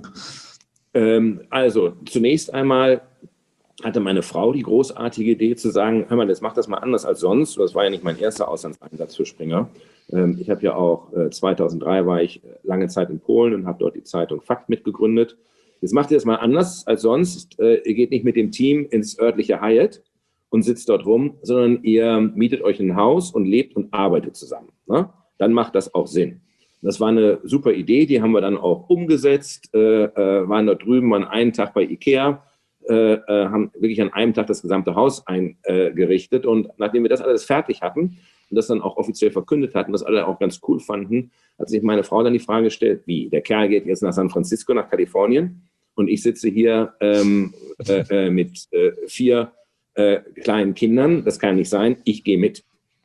Ähm, also zunächst einmal hatte meine Frau die großartige Idee zu sagen, hör mal, jetzt mach das mal anders als sonst. Das war ja nicht mein erster Auslandseinsatz für Springer. Ähm, ich habe ja auch, äh, zweitausenddrei war ich lange Zeit in Polen und habe dort die Zeitung Fakt mitgegründet. Jetzt macht ihr das mal anders als sonst. Äh, ihr geht nicht mit dem Team ins örtliche Hyatt und sitzt dort rum, sondern ihr mietet euch ein Haus und lebt und arbeitet zusammen. Ne? Dann macht das auch Sinn. Das war eine super Idee, die haben wir dann auch umgesetzt, äh, äh, waren dort drüben an einem Tag bei Ikea, äh, äh, haben wirklich an einem Tag das gesamte Haus eingerichtet äh, und nachdem wir das alles fertig hatten und das dann auch offiziell verkündet hatten, das alle auch ganz cool fanden, hat sich meine Frau dann die Frage gestellt, wie, der Kerl geht jetzt nach San Francisco, nach Kalifornien und ich sitze hier ähm, äh, äh, mit äh, vier äh, kleinen Kindern, das kann nicht sein, ich gehe mit.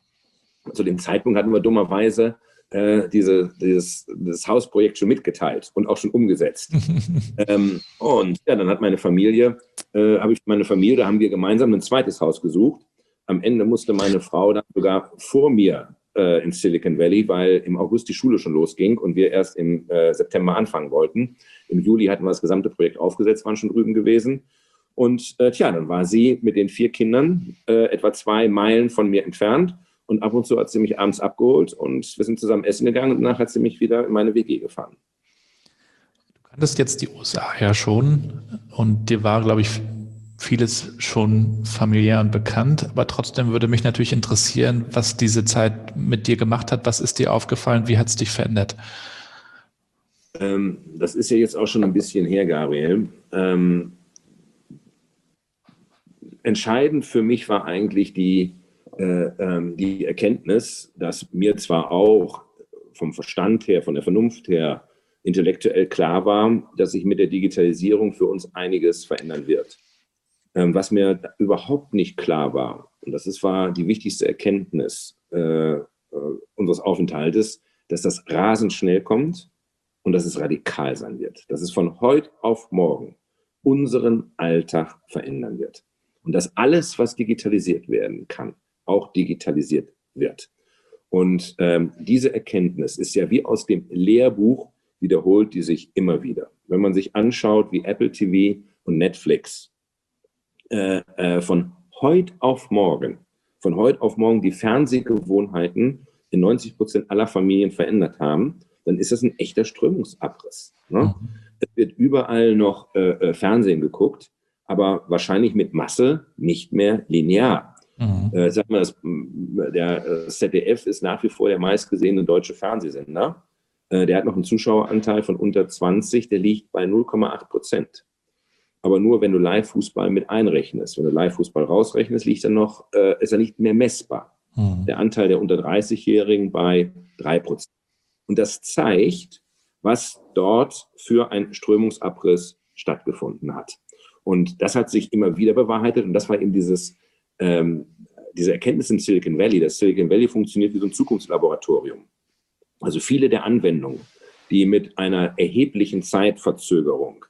Zu dem Zeitpunkt hatten wir dummerweise äh, diese, dieses, das Hausprojekt schon mitgeteilt und auch schon umgesetzt. ähm, und ja, dann hat meine Familie, äh, habe ich meine Familie, da haben wir gemeinsam ein zweites Haus gesucht. Am Ende musste meine Frau dann sogar vor mir äh, ins Silicon Valley, weil im August die Schule schon losging und wir erst im äh, September anfangen wollten. Im Juli hatten wir das gesamte Projekt aufgesetzt, waren schon drüben gewesen. Und äh, tja, dann war sie mit den vier Kindern äh, etwa zwei Meilen von mir entfernt. Und ab und zu hat sie mich abends abgeholt und wir sind zusammen essen gegangen und danach hat sie mich wieder in meine W G gefahren. Du kanntest jetzt die U S A ja schon und dir war, glaube ich, vieles schon familiär und bekannt. Aber trotzdem würde mich natürlich interessieren, was diese Zeit mit dir gemacht hat. Was ist dir aufgefallen? Wie hat es dich verändert? Ähm, das ist ja jetzt auch schon ein bisschen her, Gabriel. Ähm, entscheidend für mich war eigentlich die Äh, ähm, die Erkenntnis, dass mir zwar auch vom Verstand her, von der Vernunft her intellektuell klar war, dass sich mit der Digitalisierung für uns einiges verändern wird. Ähm, was mir überhaupt nicht klar war, und das ist, war die wichtigste Erkenntnis äh, äh, unseres Aufenthaltes, dass das rasend schnell kommt und dass es radikal sein wird. Dass es von heute auf morgen unseren Alltag verändern wird. Und dass alles, was digitalisiert werden kann, auch digitalisiert wird. Und ähm, diese Erkenntnis ist ja wie aus dem Lehrbuch, wiederholt die sich immer wieder. Wenn man sich anschaut, wie Apple T V und Netflix äh, äh, von heute auf morgen, von heute auf morgen die Fernsehgewohnheiten in neunzig Prozent aller Familien verändert haben, dann ist das ein echter Strömungsabriss. Ne? Mhm. Es wird überall noch äh, Fernsehen geguckt, aber wahrscheinlich mit Masse, nicht mehr linear. Mhm. Äh, sag mal, das, der Z D F ist nach wie vor der meistgesehene deutsche Fernsehsender. Äh, der hat noch einen Zuschaueranteil von unter zwanzig, der liegt bei null Komma acht Prozent. Aber nur, wenn du Live-Fußball mit einrechnest. Wenn du Live-Fußball rausrechnest, liegt er noch, äh, ist er nicht mehr messbar. Mhm. Der Anteil der unter dreißig-Jährigen bei drei Prozent. Und das zeigt, was dort für ein Strömungsabriss stattgefunden hat. Und das hat sich immer wieder bewahrheitet. Und das war eben dieses, ähm, diese Erkenntnis im Silicon Valley. Das Silicon Valley funktioniert wie so ein Zukunftslaboratorium. Also viele der Anwendungen, die mit einer erheblichen Zeitverzögerung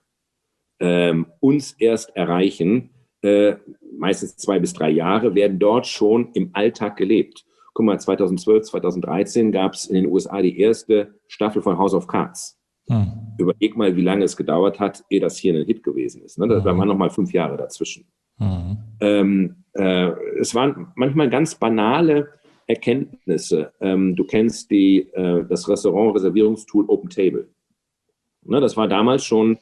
ähm, uns erst erreichen, äh, meistens zwei bis drei Jahre, werden dort schon im Alltag gelebt. Guck mal, zweitausendzwölf, zweitausenddreizehn gab es in den U S A die erste Staffel von House of Cards. Hm. Überleg mal, wie lange es gedauert hat, ehe das hier ein Hit gewesen ist. Ne? Da hm. waren noch mal fünf Jahre dazwischen. Hm. Ähm, äh, es waren manchmal ganz banale Erkenntnisse. Ähm, du kennst die, äh, das Restaurant-Reservierungstool Open Table. Ne, das war damals schon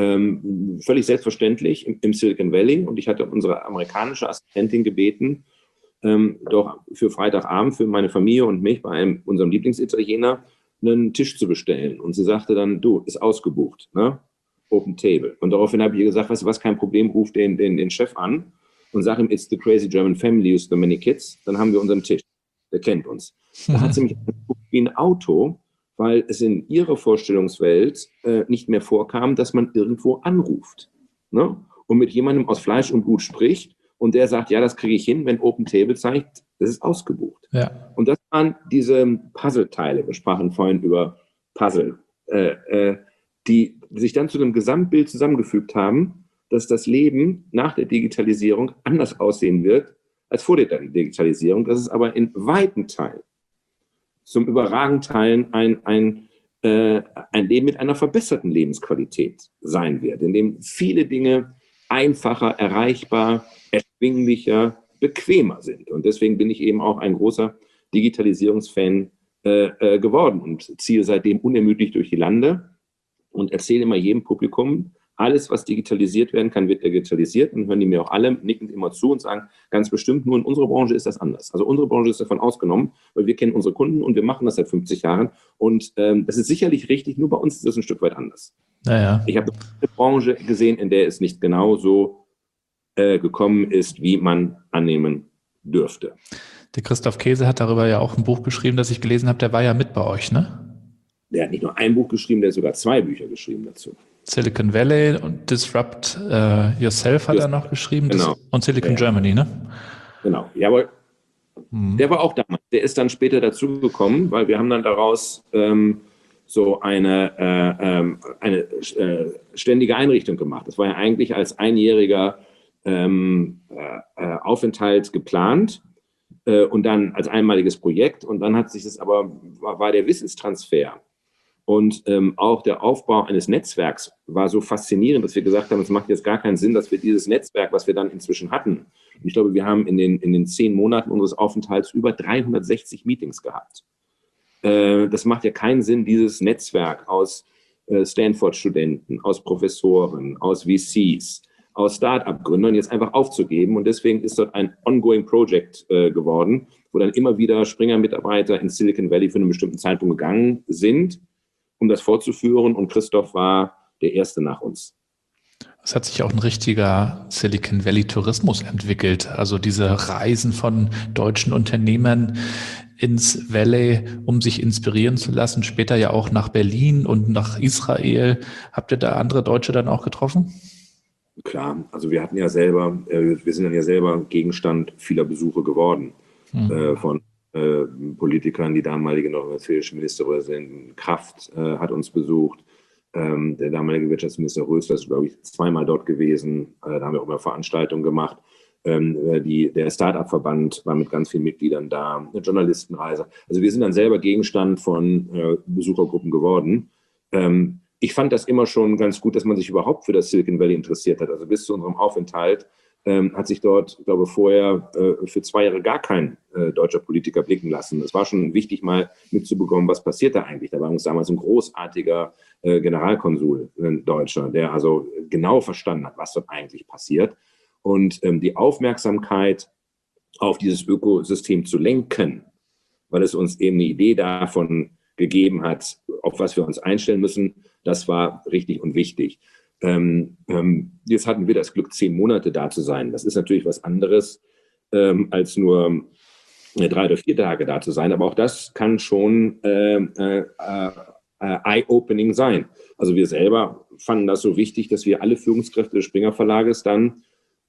ähm, völlig selbstverständlich im, im Silicon Valley. Und ich hatte unsere amerikanische Assistentin gebeten, ähm, doch für Freitagabend für meine Familie und mich bei einem, unserem Lieblingsitaliener einen Tisch zu bestellen. Und sie sagte dann, du, ist ausgebucht, ne? Open Table. Und daraufhin habe ich ihr gesagt, weißt du was, kein Problem, ruf den, den, den Chef an und sag ihm, it's the crazy German family with the many kids. Dann haben wir unseren Tisch. Der kennt uns. Da hat sie mich angeguckt wie ein Auto, weil es in ihrer Vorstellungswelt äh, nicht mehr vorkam, dass man irgendwo anruft, ne? Und mit jemandem aus Fleisch und Blut spricht und der sagt, ja, das kriege ich hin, wenn Open Table zeigt, das ist ausgebucht. Ja. Und das waren diese Puzzleteile, wir sprachen vorhin über Puzzle, äh, äh, die sich dann zu einem Gesamtbild zusammengefügt haben, dass das Leben nach der Digitalisierung anders aussehen wird als vor der Digitalisierung. Das ist aber in weiten Teilen, zum überragenden Teilen ein, ein, äh, ein Leben mit einer verbesserten Lebensqualität sein wird, in dem viele Dinge einfacher, erreichbar, erschwinglicher, bequemer sind. Und deswegen bin ich eben auch ein großer Digitalisierungsfan äh, äh, geworden und ziehe seitdem unermüdlich durch die Lande und erzähle immer jedem Publikum, alles, was digitalisiert werden kann, wird digitalisiert. Und hören die mir auch alle nickend immer zu und sagen, ganz bestimmt, nur in unserer Branche ist das anders. Also unsere Branche ist davon ausgenommen, weil wir kennen unsere Kunden und wir machen das seit fünfzig Jahren. Und ähm, das ist sicherlich richtig, nur bei uns ist das ein Stück weit anders. Naja. Ich habe eine Branche gesehen, in der es nicht genau so äh, gekommen ist, wie man annehmen dürfte. Der Christoph Käse hat darüber ja auch ein Buch geschrieben, das ich gelesen habe. Der war ja mit bei euch, ne? Der hat nicht nur ein Buch geschrieben, der hat sogar zwei Bücher geschrieben dazu. Silicon Valley und Disrupt uh, Yourself hat Just, er noch geschrieben. Genau. Und Silicon ja. Germany, ne? Genau. Ja, aber hm. der war auch damals. Der ist dann später dazugekommen, weil wir haben dann daraus ähm, so eine, äh, ähm, eine äh, ständige Einrichtung gemacht. Das war ja eigentlich als einjähriger ähm, äh, Aufenthalt geplant äh, und dann als einmaliges Projekt. Und dann hat sich das aber, war, war der Wissenstransfer und ähm, auch der Aufbau eines Netzwerks war so faszinierend, dass wir gesagt haben, es macht jetzt gar keinen Sinn, dass wir dieses Netzwerk, was wir dann inzwischen hatten, und ich glaube, wir haben in den, in den zehn Monaten unseres Aufenthalts über dreihundertsechzig Meetings gehabt. Äh, das macht ja keinen Sinn, dieses Netzwerk aus äh, Stanford-Studenten, aus Professoren, aus V Cs, aus Start-up-Gründern jetzt einfach aufzugeben. Und deswegen ist dort ein ongoing Project äh, geworden, wo dann immer wieder Springer-Mitarbeiter in Silicon Valley für einen bestimmten Zeitpunkt gegangen sind, um das fortzuführen. Und Christoph war der Erste nach uns. Es hat sich auch ein richtiger Silicon Valley Tourismus entwickelt. Also diese Reisen von deutschen Unternehmern ins Valley, um sich inspirieren zu lassen. Später ja auch nach Berlin und nach Israel. Habt ihr da andere Deutsche dann auch getroffen? Klar, also wir hatten ja selber, äh, wir sind dann ja selber Gegenstand vieler Besuche geworden. Hm. Äh, von äh, Politikern, die damalige nordrhein-westfälische Ministerpräsidentin Kraft äh, hat uns besucht. Ähm, der damalige Wirtschaftsminister Rösler ist, glaube ich, zweimal dort gewesen. Äh, da haben wir auch immer Veranstaltungen gemacht. Ähm, die, der Start-up-Verband war mit ganz vielen Mitgliedern da, eine Journalistenreise. Also wir sind dann selber Gegenstand von äh, Besuchergruppen geworden. Ähm, ich fand das immer schon ganz gut, dass man sich überhaupt für das Silicon Valley interessiert hat. Also bis zu unserem Aufenthalt ähm, hat sich dort, ich glaube, vorher äh, für zwei Jahre gar kein äh, deutscher Politiker blicken lassen. Es war schon wichtig, mal mitzubekommen, was passiert da eigentlich. Da war uns damals ein großartiger äh, Generalkonsul, ein Deutscher, der also genau verstanden hat, was dort eigentlich passiert. Und ähm, die Aufmerksamkeit auf dieses Ökosystem zu lenken, weil es uns eben eine Idee davon gegeben hat, auf was wir uns einstellen müssen, das war richtig und wichtig. Ähm, ähm, jetzt hatten wir das Glück, zehn Monate da zu sein. Das ist natürlich was anderes, ähm, als nur äh, drei oder vier Tage da zu sein. Aber auch das kann schon äh, äh, äh, eye-opening sein. Also wir selber fanden das so wichtig, dass wir alle Führungskräfte des Springer Verlages dann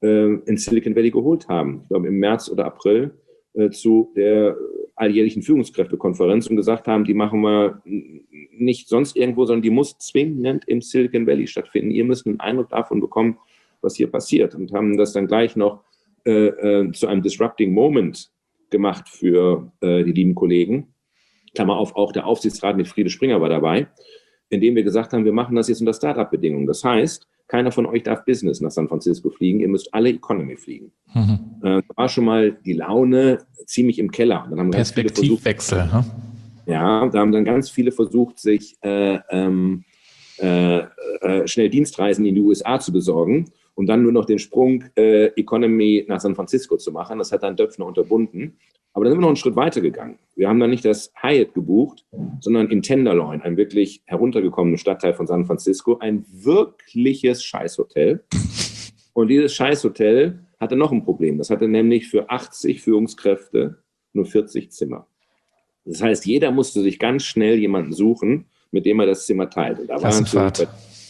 in Silicon Valley geholt haben. Ich glaube, im März oder April äh, zu der alljährlichen Führungskräftekonferenz und gesagt haben, die machen wir nicht sonst irgendwo, sondern die muss zwingend im Silicon Valley stattfinden. Ihr müsst einen Eindruck davon bekommen, was hier passiert, und haben das dann gleich noch äh, äh, zu einem Disrupting Moment gemacht für äh, die lieben Kollegen. Klammer auf, auch der Aufsichtsrat mit Friede Springer war dabei, indem wir gesagt haben, wir machen das jetzt unter Startup-Bedingungen. Das heißt, keiner von euch darf Business nach San Francisco fliegen, ihr müsst alle Economy fliegen. Mhm. Äh, da war schon mal die Laune ziemlich im Keller. Dann haben Perspektivwechsel. Ganz viele versucht, ne? Ja, da haben dann ganz viele versucht, sich äh, ähm, äh, äh, schnell Dienstreisen in die U S A zu besorgen und dann nur noch den Sprung äh, Economy nach San Francisco zu machen. Das hat dann Döpfner unterbunden. Aber dann sind wir noch einen Schritt weiter gegangen. Wir haben dann nicht das Hyatt gebucht, sondern in Tenderloin, ein wirklich heruntergekommener Stadtteil von San Francisco, ein wirkliches Scheißhotel. Und dieses Scheißhotel hatte noch ein Problem. Das hatte nämlich für achtzig Führungskräfte nur vierzig Zimmer. Das heißt, jeder musste sich ganz schnell jemanden suchen, mit dem er das Zimmer teilt. Und da war natürlich,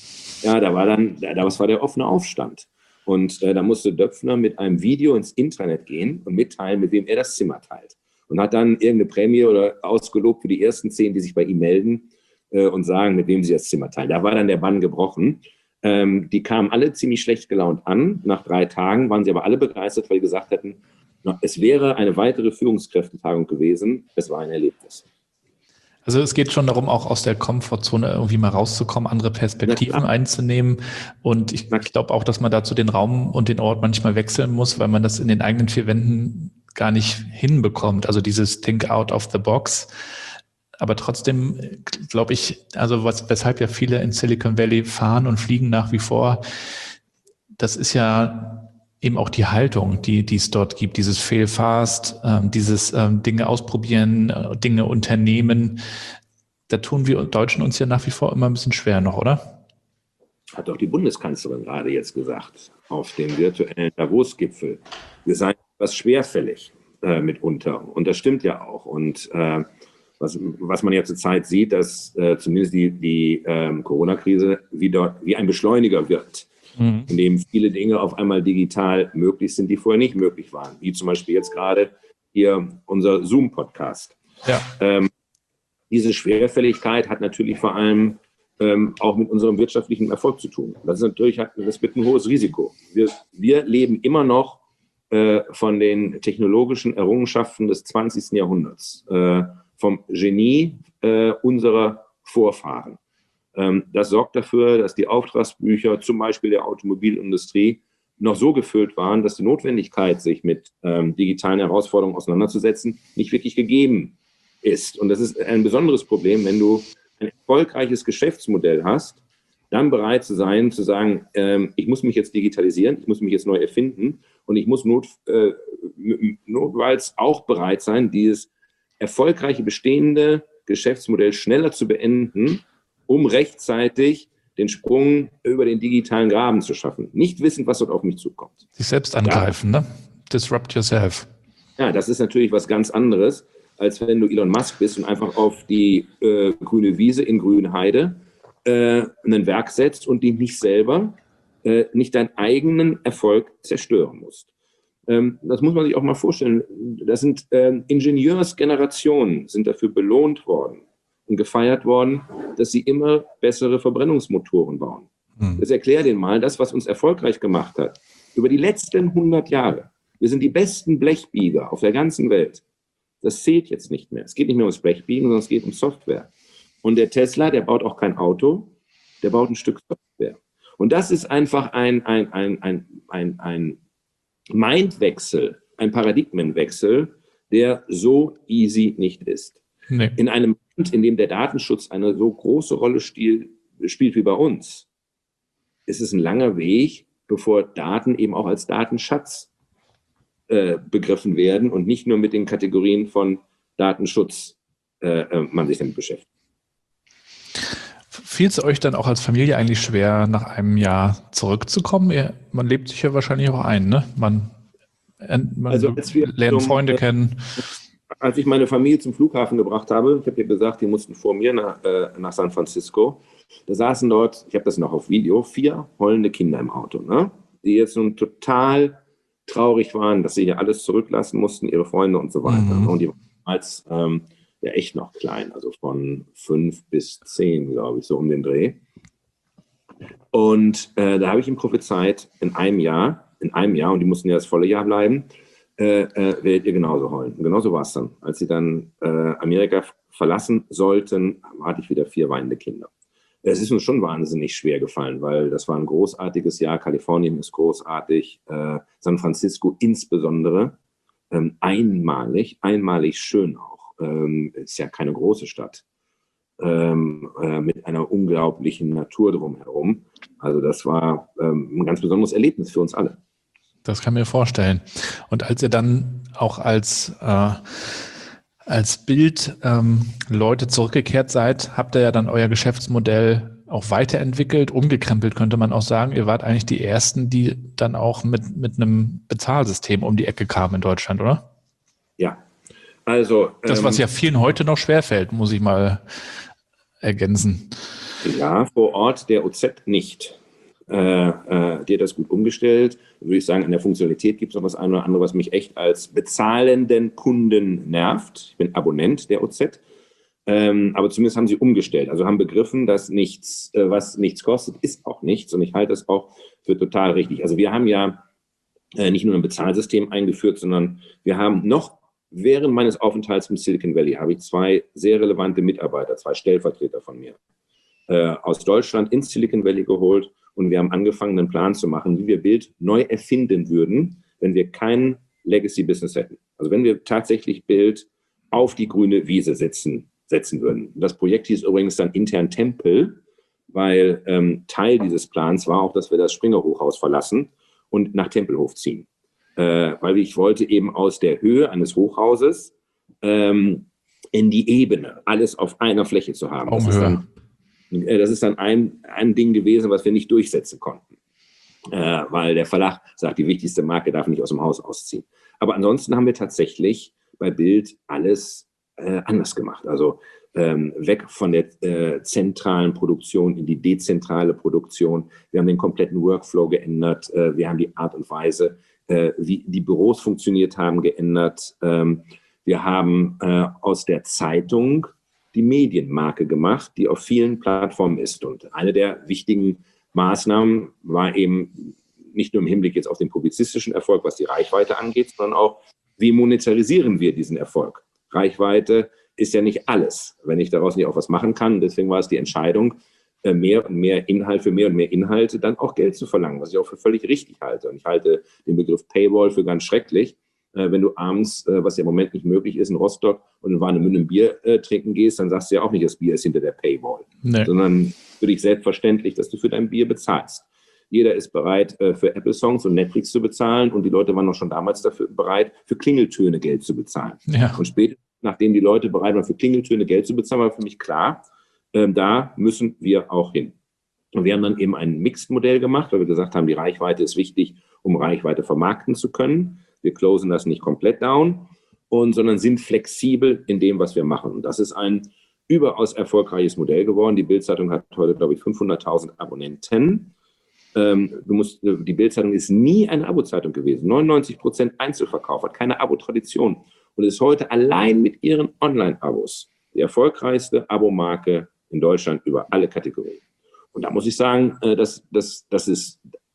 ja, da war dann, da, das war der offene Aufstand. Und äh, da musste Döpfner mit einem Video ins Intranet gehen und mitteilen, mit wem er das Zimmer teilt. Und hat dann irgendeine Prämie oder ausgelobt für die ersten zehn, die sich bei ihm melden äh, und sagen, mit wem sie das Zimmer teilen. Da war dann der Bann gebrochen. Ähm, die kamen alle ziemlich schlecht gelaunt an. Nach drei Tagen waren sie aber alle begeistert, weil sie gesagt hätten, na, es wäre eine weitere Führungskräftetagung gewesen. Es war ein Erlebnis. Also es geht schon darum, auch aus der Komfortzone irgendwie mal rauszukommen, andere Perspektiven einzunehmen. Und ich, ich glaube auch, dass man dazu den Raum und den Ort manchmal wechseln muss, weil man das in den eigenen vier Wänden gar nicht hinbekommt. Also dieses Think out of the box. Aber trotzdem glaube ich, also was, weshalb ja viele in Silicon Valley fahren und fliegen nach wie vor, das ist ja eben auch die Haltung, die, die es dort gibt, dieses Fail fast, ähm, dieses ähm, Dinge ausprobieren, äh, Dinge unternehmen. Da tun wir Deutschen uns ja nach wie vor immer ein bisschen schwer noch, oder? Hat doch die Bundeskanzlerin gerade jetzt gesagt, auf dem virtuellen Davos-Gipfel. Wir seien etwas schwerfällig äh, mitunter. Und das stimmt ja auch. Und äh, was, was man ja zurzeit sieht, dass äh, zumindest die, die äh, Corona-Krise wieder wie ein Beschleuniger wird, mhm. in dem viele Dinge auf einmal digital möglich sind, die vorher nicht möglich waren. Wie zum Beispiel jetzt gerade hier unser Zoom-Podcast. Ja. Ähm, diese Schwerfälligkeit hat natürlich vor allem ähm, auch mit unserem wirtschaftlichen Erfolg zu tun. Das ist natürlich das mit ein hohes Risiko. Wir, wir leben immer noch äh, von den technologischen Errungenschaften des zwanzigsten Jahrhunderts, äh, vom Genie äh, unserer Vorfahren. Ähm, das sorgt dafür, dass die Auftragsbücher zum Beispiel der Automobilindustrie noch so gefüllt waren, dass die Notwendigkeit, sich mit ähm, digitalen Herausforderungen auseinanderzusetzen, nicht wirklich gegeben ist. Und das ist ein besonderes Problem, wenn du ein erfolgreiches Geschäftsmodell hast, dann bereit zu sein, zu sagen, ähm, ich muss mich jetzt digitalisieren, ich muss mich jetzt neu erfinden und ich muss not, äh, notfalls auch bereit sein, dieses erfolgreiche bestehende Geschäftsmodell schneller zu beenden, um rechtzeitig den Sprung über den digitalen Graben zu schaffen. Nicht wissend, was dort auf mich zukommt. Sich selbst angreifen, ja. Ne? Disrupt yourself. Ja, das ist natürlich was ganz anderes, als wenn du Elon Musk bist und einfach auf die äh, grüne Wiese in Grünheide äh, ein Werk setzt und dich nicht selber, äh, nicht deinen eigenen Erfolg zerstören musst. Ähm, das muss man sich auch mal vorstellen. Das sind ähm, Ingenieursgenerationen, sind dafür belohnt worden und gefeiert worden, dass sie immer bessere Verbrennungsmotoren bauen. Hm. Das erklärt denen mal, das, was uns erfolgreich gemacht hat, Über die letzten hundert Jahre. Wir sind die besten Blechbieger auf der ganzen Welt. Das zählt jetzt nicht mehr. Es geht nicht mehr ums Blechbiegen, sondern es geht um Software. Und der Tesla, der baut auch kein Auto, der baut ein Stück Software. Und das ist einfach ein, ein, ein, ein, ein, ein Mindwechsel, ein Paradigmenwechsel, der so easy nicht ist. Nee. In einem Land, in dem der Datenschutz eine so große Rolle spiel, spielt wie bei uns, ist es ein langer Weg, bevor Daten eben auch als Datenschatz äh, begriffen werden und nicht nur mit den Kategorien von Datenschutz äh, man sich damit beschäftigt. Fiel es euch dann auch als Familie eigentlich schwer, nach einem Jahr zurückzukommen? Ihr, man lebt sich ja wahrscheinlich auch ein, ne? Man, man also als wir lernt Freunde äh, kennen. Als ich meine Familie zum Flughafen gebracht habe, ich habe dir gesagt, die mussten vor mir nach, äh, nach San Francisco, da saßen dort, ich habe das noch auf Video, vier heulende Kinder im Auto, ne? Die jetzt nun total traurig waren, dass sie hier alles zurücklassen mussten, ihre Freunde und so weiter. Mhm. Und die waren als ähm, ja echt noch klein, also von fünf bis zehn, glaube ich, so um den Dreh. Und äh, da habe ich ihm prophezeit, in einem Jahr, in einem Jahr, und die mussten ja das volle Jahr bleiben, äh, äh, werdet ihr genauso heulen. Und genauso war es dann. Als sie dann äh, Amerika verlassen sollten, hatte ich wieder vier weinende Kinder. Es ist uns schon wahnsinnig schwer gefallen, weil das war ein großartiges Jahr. Kalifornien ist großartig, äh, San Francisco insbesondere, ähm, einmalig, einmalig schön auch. Ähm, ist ja keine große Stadt, ähm, äh, mit einer unglaublichen Natur drumherum. Also das war ähm, ein ganz besonderes Erlebnis für uns alle. Das kann ich mir vorstellen. Und als ihr dann auch als, äh, als Bild ähm, Leute zurückgekehrt seid, habt ihr ja dann euer Geschäftsmodell auch weiterentwickelt, umgekrempelt, könnte man auch sagen. Ihr wart eigentlich die Ersten, die dann auch mit, mit einem Bezahlsystem um die Ecke kamen in Deutschland, oder? Ja. Also, das, was ja vielen heute noch schwerfällt, muss ich mal ergänzen. Ja, vor Ort der O Z nicht. Äh, äh, die hat das gut umgestellt. Würde ich sagen, an der Funktionalität gibt es noch was ein oder andere, was mich echt als bezahlenden Kunden nervt. Ich bin Abonnent der O Z. Ähm, aber zumindest haben sie umgestellt. Also haben begriffen, dass nichts, äh, was nichts kostet, ist auch nichts. Und ich halte das auch für total richtig. Also wir haben ja äh, nicht nur ein Bezahlsystem eingeführt, sondern wir haben noch während meines Aufenthalts im Silicon Valley habe ich zwei sehr relevante Mitarbeiter, zwei Stellvertreter von mir, äh, aus Deutschland ins Silicon Valley geholt und wir haben angefangen, einen Plan zu machen, wie wir Bild neu erfinden würden, wenn wir kein Legacy-Business hätten. Also wenn wir tatsächlich Bild auf die grüne Wiese setzen, setzen würden. Das Projekt hieß übrigens dann intern Tempel, weil ähm, Teil dieses Plans war auch, dass wir das Springer-Hochhaus verlassen und nach Tempelhof ziehen. Äh, weil ich wollte eben aus der Höhe eines Hochhauses ähm, in die Ebene, alles auf einer Fläche zu haben. Das ist dann, äh, das ist dann ein, ein Ding gewesen, was wir nicht durchsetzen konnten. Äh, weil der Verlag sagt, die wichtigste Marke darf nicht aus dem Haus ausziehen. Aber ansonsten haben wir tatsächlich bei Bild alles äh, anders gemacht. Also ähm, weg von der äh, zentralen Produktion in die dezentrale Produktion. Wir haben den kompletten Workflow geändert. Äh, wir haben die Art und Weise, wie die Büros funktioniert haben, geändert. Wir haben aus der Zeitung die Medienmarke gemacht, die auf vielen Plattformen ist. Und eine der wichtigen Maßnahmen war eben nicht nur im Hinblick jetzt auf den publizistischen Erfolg, was die Reichweite angeht, sondern auch, wie monetarisieren wir diesen Erfolg? Reichweite ist ja nicht alles, wenn ich daraus nicht auch was machen kann. Deswegen war es die Entscheidung, mehr und mehr Inhalt für mehr und mehr Inhalte dann auch Geld zu verlangen, was ich auch für völlig richtig halte. Und ich halte den Begriff Paywall für ganz schrecklich. Äh, wenn du abends, äh, was ja im Moment nicht möglich ist, in Rostock und in Warnemünde ein Bier äh, trinken gehst, dann sagst du ja auch nicht, das Bier ist hinter der Paywall. Nee. Sondern für dich selbstverständlich, dass du für dein Bier bezahlst. Jeder ist bereit, äh, für Apple Songs und Netflix zu bezahlen und die Leute waren auch schon damals dafür bereit, für Klingeltöne Geld zu bezahlen. Ja. Und später, nachdem die Leute bereit waren, für Klingeltöne Geld zu bezahlen, war für mich klar, Ähm, da müssen wir auch hin. Und wir haben dann eben ein Mixed-Modell gemacht, weil wir gesagt haben, die Reichweite ist wichtig, um Reichweite vermarkten zu können. Wir closen das nicht komplett down, und, sondern sind flexibel in dem, was wir machen. Und das ist ein überaus erfolgreiches Modell geworden. Die Bild-Zeitung hat heute, glaube ich, fünfhunderttausend Abonnenten. Ähm, du musst, die Bild-Zeitung ist nie eine Abo-Zeitung gewesen. neunundneunzig Prozent Einzelverkauf, hat keine Abo-Tradition und ist heute allein mit ihren Online-Abos die erfolgreichste Abo-Marke in Deutschland über alle Kategorien. Und da muss ich sagen, das, das, das ist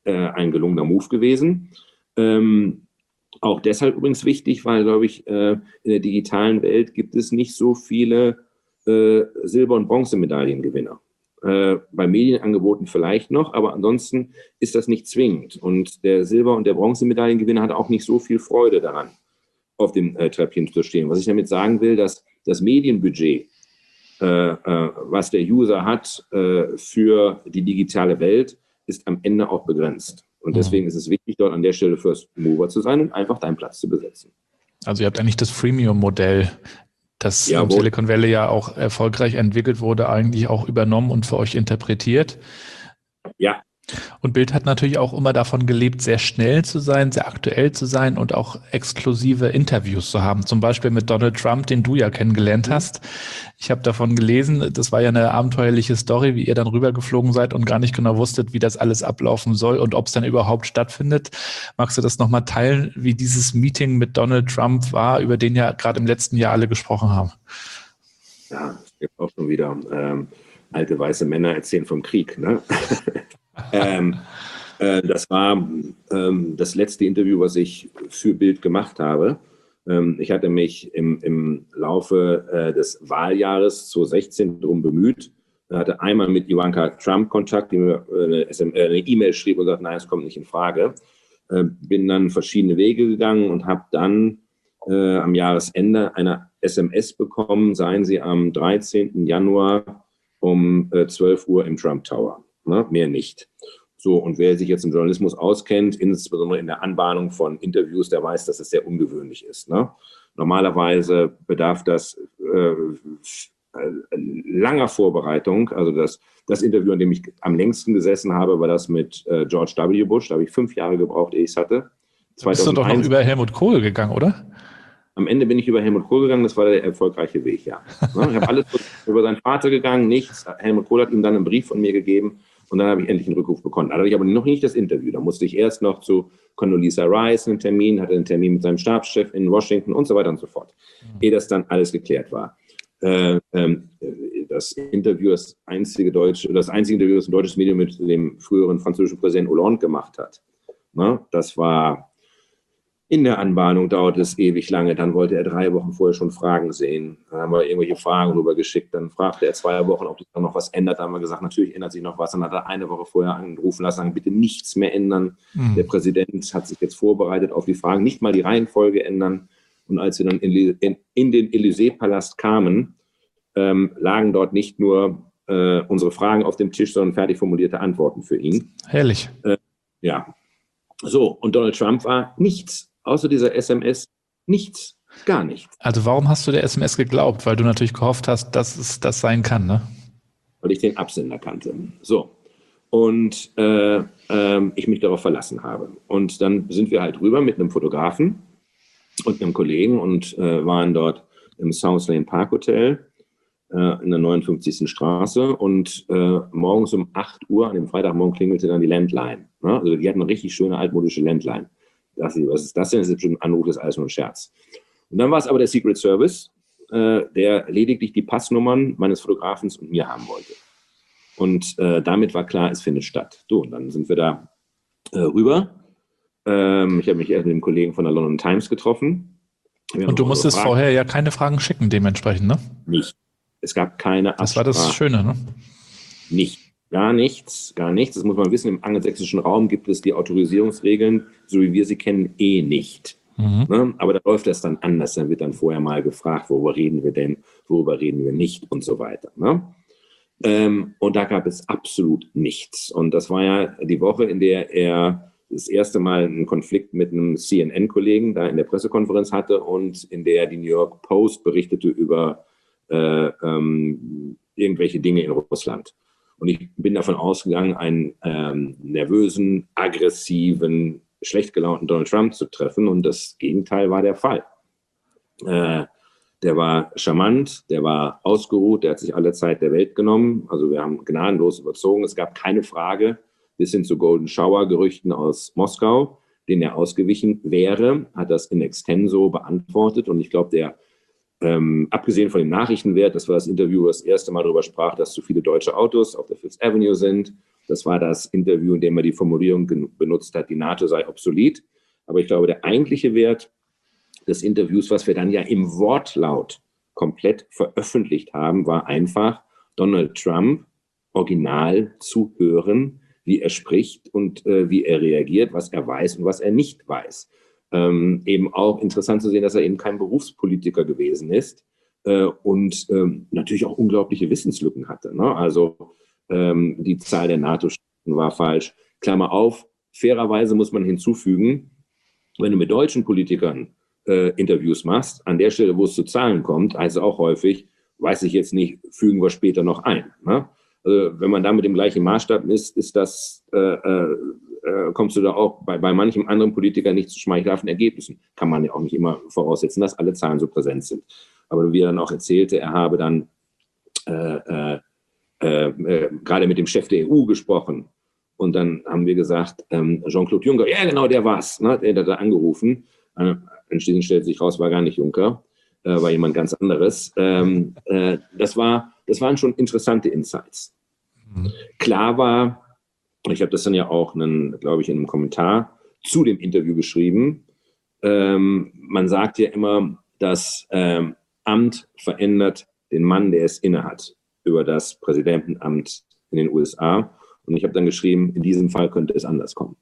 äh, ein gelungener Move gewesen. Ähm, auch deshalb übrigens wichtig, weil, glaube ich, äh, in der digitalen Welt gibt es nicht so viele äh, Silber- und Bronzemedaillengewinner. Äh, bei Medienangeboten vielleicht noch, aber ansonsten ist das nicht zwingend. Und der Silber- und der Bronzemedaillengewinner hat auch nicht so viel Freude daran, auf dem äh, Treppchen zu stehen. Was ich damit sagen will, dass das Medienbudget, äh, äh, was der User hat äh, für die digitale Welt, ist am Ende auch begrenzt. Und deswegen ist es wichtig, dort an der Stelle First Mover zu sein und einfach deinen Platz zu besetzen. Also ihr habt eigentlich das Freemium-Modell, das im Jawohl. Silicon Valley ja auch erfolgreich entwickelt wurde, eigentlich auch übernommen und für euch interpretiert. Ja. Und Bild hat natürlich auch immer davon gelebt, sehr schnell zu sein, sehr aktuell zu sein und auch exklusive Interviews zu haben. Zum Beispiel mit Donald Trump, den du ja kennengelernt hast. Ich habe davon gelesen, das war ja eine abenteuerliche Story, wie ihr dann rübergeflogen seid und gar nicht genau wusstet, wie das alles ablaufen soll und ob es dann überhaupt stattfindet. Magst du das nochmal teilen, wie dieses Meeting mit Donald Trump war, über den ja gerade im letzten Jahr alle gesprochen haben? Ja, es gibt auch schon wieder ähm, alte weiße Männer erzählen vom Krieg, ne? ähm, äh, das war ähm, das letzte Interview, was ich für Bild gemacht habe. Ähm, ich hatte mich im, im Laufe äh, des Wahljahres zweitausendsechzehn darum bemüht. Ich hatte einmal mit Ivanka Trump Kontakt, die mir eine, eine E-Mail schrieb und sagte, nein, es kommt nicht in Frage. Äh, bin dann verschiedene Wege gegangen und habe dann äh, am Jahresende eine S M S bekommen, seien Sie am dreizehnten Januar um äh, zwölf Uhr im Trump Tower. Ne, mehr nicht. So, und wer sich jetzt im Journalismus auskennt, insbesondere in der Anbahnung von Interviews, der weiß, dass es sehr ungewöhnlich ist. Ne? Normalerweise bedarf das äh, langer Vorbereitung. Also das, das Interview, an dem ich am längsten gesessen habe, war das mit äh, George W. Bush. Da habe ich fünf Jahre gebraucht, ehe ich es hatte. Da bist du doch noch über Helmut Kohl gegangen, oder? Am Ende bin ich über Helmut Kohl gegangen, das war der erfolgreiche Weg, ja. Ich habe alles über seinen Vater gegangen, nichts. Helmut Kohl hat ihm dann einen Brief von mir gegeben und dann habe ich endlich einen Rückruf bekommen. Da hatte ich aber noch nicht das Interview. Da musste ich erst noch zu Condoleezza Rice einen Termin, hatte einen Termin mit seinem Stabschef in Washington und so weiter und so fort, mhm. ehe das dann alles geklärt war. Äh, ähm, das Interview, das einzige deutsche, das einzige Interview, das ein deutsches Medium mit dem früheren französischen Präsidenten Hollande gemacht hat. Ne? Das war in der Anbahnung, dauert es ewig lange. Dann wollte er drei Wochen vorher schon Fragen sehen. Dann haben wir irgendwelche Fragen rübergeschickt. Dann fragte er zwei Wochen, ob sich da noch was ändert. Dann haben wir gesagt, natürlich ändert sich noch was. Dann hat er eine Woche vorher angerufen lassen, sagen, bitte nichts mehr ändern. Mhm. Der Präsident hat sich jetzt vorbereitet auf die Fragen, nicht mal die Reihenfolge ändern. Und als wir dann in, in, in den Élysée-Palast kamen, ähm, lagen dort nicht nur äh, unsere Fragen auf dem Tisch, sondern fertig formulierte Antworten für ihn. Herrlich. Äh, ja. So, und Donald Trump war nichts. Außer dieser S M S nichts, gar nichts. Also warum hast du der S M S geglaubt? Weil du natürlich gehofft hast, dass es das sein kann, ne? Weil ich den Absender kannte. So. Und äh, äh, ich mich darauf verlassen habe. Und dann sind wir halt rüber mit einem Fotografen und einem Kollegen und äh, waren dort im South Lane Park Hotel äh, in der neunundfünfzigsten Straße. Und äh, morgens um acht Uhr, an dem Freitagmorgen, klingelte dann die Landline. Ne? Also die hatten eine richtig schöne altmodische Landline. Da dachte ich, was ist das denn? Das ist bestimmt ein Anruf, das ist alles nur ein Scherz. Und dann war es aber der Secret Service, äh, der lediglich die Passnummern meines Fotografen und mir haben wollte. Und äh, damit war klar, es findet statt. So, und dann sind wir da äh, rüber. Ähm, ich habe mich erst mit dem Kollegen von der London Times getroffen. Und du musstest vorher ja keine Fragen schicken, dementsprechend, ne? Nicht. Es gab keine Das war das Schöne, ne? Nicht. Gar nichts, gar nichts. Das muss man wissen. Im angelsächsischen Raum gibt es die Autorisierungsregeln, so wie wir sie kennen, eh nicht. Mhm. Ne? Aber da läuft das dann anders. Dann wird dann vorher mal gefragt, worüber reden wir denn, worüber reden wir nicht und so weiter. Ne? Ähm, und da gab es absolut nichts. Und das war ja die Woche, in der er das erste Mal einen Konflikt mit einem C N N-Kollegen da in der Pressekonferenz hatte und in der die New York Post berichtete über äh, ähm, irgendwelche Dinge in Russland. Und ich bin davon ausgegangen, einen ähm, nervösen, aggressiven, schlecht gelaunten Donald Trump zu treffen. Und das Gegenteil war der Fall. Äh, der war charmant, der war ausgeruht, der hat sich alle Zeit der Welt genommen. Also wir haben gnadenlos überzogen. Es gab keine Frage bis hin zu Golden Shower-Gerüchten aus Moskau, denen er ausgewichen wäre, hat das in extenso beantwortet. Und ich glaube, der Ähm, abgesehen von dem Nachrichtenwert, das war das Interview, das erste Mal darüber sprach, dass zu viele deutsche Autos auf der Fifth Avenue sind, Das war das Interview, in dem er die Formulierung benutzt hat, die NATO sei obsolet. Aber ich glaube, der eigentliche Wert des Interviews, was wir dann ja im Wortlaut komplett veröffentlicht haben, war einfach Donald Trump original zu hören, wie er spricht und äh, wie er reagiert, was er weiß und was er nicht weiß. Ähm, eben auch interessant zu sehen, dass er eben kein Berufspolitiker gewesen ist äh, und ähm, natürlich auch unglaubliche Wissenslücken hatte. Ne? Also ähm, die Zahl der NATO-Staaten war falsch. Klammer auf, fairerweise muss man hinzufügen, wenn du mit deutschen Politikern äh, Interviews machst, an der Stelle, wo es zu Zahlen kommt, heißt es auch häufig, weiß ich jetzt nicht, fügen wir später noch ein. Ne? Also wenn man da mit dem gleichen Maßstab misst, ist das, äh, äh, kommst du da auch bei, bei manchem anderen Politiker nicht zu schmeichelhaften Ergebnissen. Kann man ja auch nicht immer voraussetzen, dass alle Zahlen so präsent sind. Aber wie er dann auch erzählte, er habe dann äh, äh, äh, gerade mit dem Chef der E U gesprochen. Und dann haben wir gesagt, ähm, Jean-Claude Juncker, ja genau, der war's. Ne? Der hat da angerufen. Äh, anschließend stellt sich raus, war gar nicht Juncker, äh, war jemand ganz anderes. Ähm, äh, das war, das waren schon interessante Insights. Mhm. Klar war, ich habe das dann ja auch, glaube ich, in einem Kommentar zu dem Interview geschrieben, ähm, man sagt ja immer, das ähm, Amt verändert den Mann, der es innehat, über das Präsidentenamt in den U S A. Und ich habe dann geschrieben, in diesem Fall könnte es anders kommen.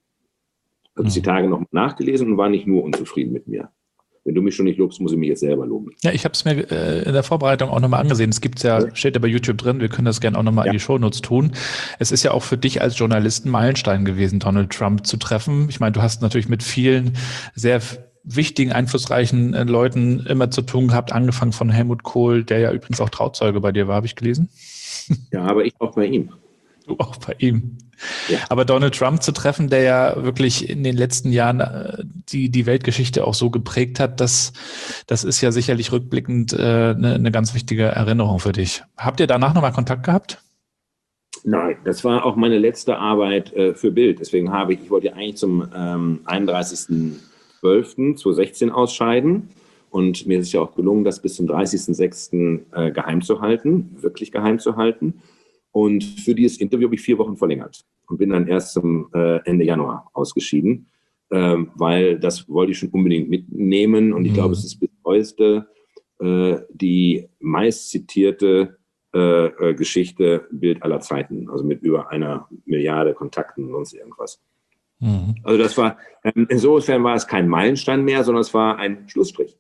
Ich habe mhm. die Tage noch nachgelesen und war nicht nur unzufrieden mit mir. Wenn du mich schon nicht lobst, muss ich mich jetzt selber loben. Ja, ich habe es mir äh, in der Vorbereitung auch nochmal angesehen. Es gibt's ja, steht ja bei YouTube drin, wir können das gerne auch nochmal ja. in die Shownotes tun. Es ist ja auch für dich als Journalist ein Meilenstein gewesen, Donald Trump zu treffen. Ich meine, du hast natürlich mit vielen sehr wichtigen, einflussreichen äh, Leuten immer zu tun gehabt, angefangen von Helmut Kohl, der ja übrigens auch Trauzeuge bei dir war, habe ich gelesen. Ja, aber ich auch bei ihm. Du auch bei ihm. Ja. Aber Donald Trump zu treffen, der ja wirklich in den letzten Jahren äh, die, die Weltgeschichte auch so geprägt hat, das, das ist ja sicherlich rückblickend äh, eine, eine ganz wichtige Erinnerung für dich. Habt ihr danach nochmal Kontakt gehabt? Nein, das war auch meine letzte Arbeit äh, für Bild. Deswegen habe ich, ich wollte ja eigentlich zum ähm, einunddreißigsten zwölften zweitausendsechzehn ausscheiden. Und mir ist es ja auch gelungen, das bis zum dreißigsten sechsten äh, geheim zu halten, wirklich geheim zu halten. Und für dieses Interview habe ich vier Wochen verlängert und bin dann erst zum äh, Ende Januar ausgeschieden, ähm, weil das wollte ich schon unbedingt mitnehmen. Und ich mhm. glaube, es ist bis heute äh, die meist zitierte äh, äh, Geschichte Bild aller Zeiten, also mit über einer Milliarde Kontakten und sonst irgendwas. Mhm. Also das war, ähm, insofern war es kein Meilenstein mehr, sondern es war ein Schlussstrich.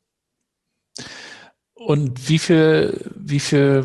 Und wie viel, wie viel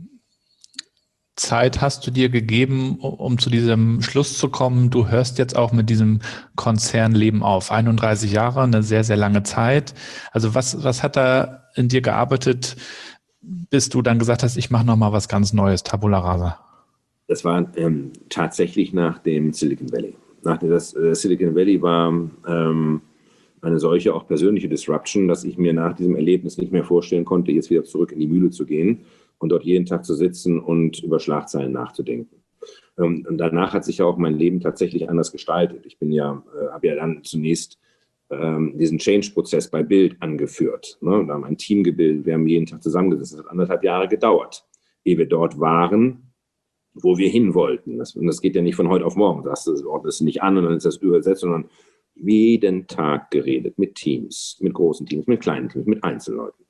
Zeit hast du dir gegeben, um zu diesem Schluss zu kommen? Du hörst jetzt auch mit diesem Konzernleben auf. einunddreißig Jahre, eine sehr, sehr lange Zeit. Also was, was hat da in dir gearbeitet, bis du dann gesagt hast, ich mache nochmal was ganz Neues, Tabula Rasa? Das war ähm, tatsächlich nach dem Silicon Valley. Nach dem, das äh, Silicon Valley war ähm, eine solche auch persönliche Disruption, dass ich mir nach diesem Erlebnis nicht mehr vorstellen konnte, jetzt wieder zurück in die Mühle zu gehen und dort jeden Tag zu sitzen und über Schlagzeilen nachzudenken. Und danach hat sich ja auch mein Leben tatsächlich anders gestaltet. Ich bin ja, äh, habe ja dann zunächst ähm, diesen Change-Prozess bei Bild angeführt. Ne? Da haben wir ein Team gebildet, wir haben jeden Tag zusammengesessen. Das hat anderthalb Jahre gedauert, ehe wir dort waren, wo wir hin wollten. Das, und das geht ja nicht von heute auf morgen. Das ordnet es nicht an und dann ist das übersetzt, sondern jeden Tag geredet mit Teams, mit großen Teams, mit kleinen Teams, mit Einzelleuten,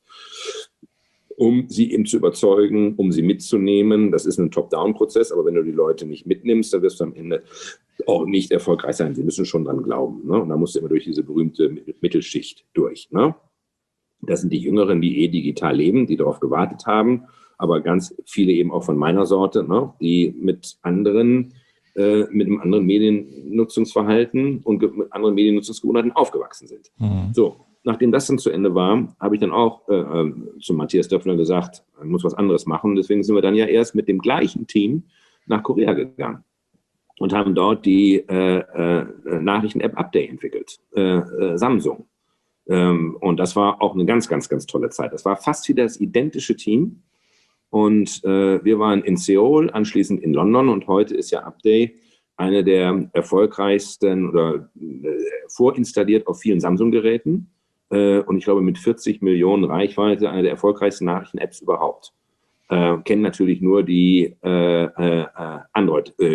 um sie eben zu überzeugen, um sie mitzunehmen. Das ist ein Top-Down-Prozess, aber wenn du die Leute nicht mitnimmst, dann wirst du am Ende auch nicht erfolgreich sein. Sie müssen schon dran glauben. Ne? Und da musst du immer durch diese berühmte Mittelschicht durch. Ne? Das sind die Jüngeren, die eh digital leben, die darauf gewartet haben, aber ganz viele eben auch von meiner Sorte, ne? Die mit anderen, äh, mit einem anderen Mediennutzungsverhalten und mit anderen Mediennutzungsgewohnheiten aufgewachsen sind. Mhm. So. Nachdem das dann zu Ende war, habe ich dann auch äh, zu Matthias Döpfner gesagt, man muss was anderes machen. Deswegen sind wir dann ja erst mit dem gleichen Team nach Korea gegangen und haben dort die äh, äh, Nachrichten-App Update entwickelt, äh, äh, Samsung. Ähm, und das war auch eine ganz, ganz, ganz tolle Zeit. Das war fast wieder das identische Team. Und äh, wir waren in Seoul, anschließend in London. Und heute ist ja Update eine der erfolgreichsten oder äh, vorinstalliert auf vielen Samsung-Geräten. Und ich glaube, mit vierzig Millionen Reichweite eine der erfolgreichsten Nachrichten-Apps überhaupt. Äh, kennen natürlich nur die äh, äh, Android-User.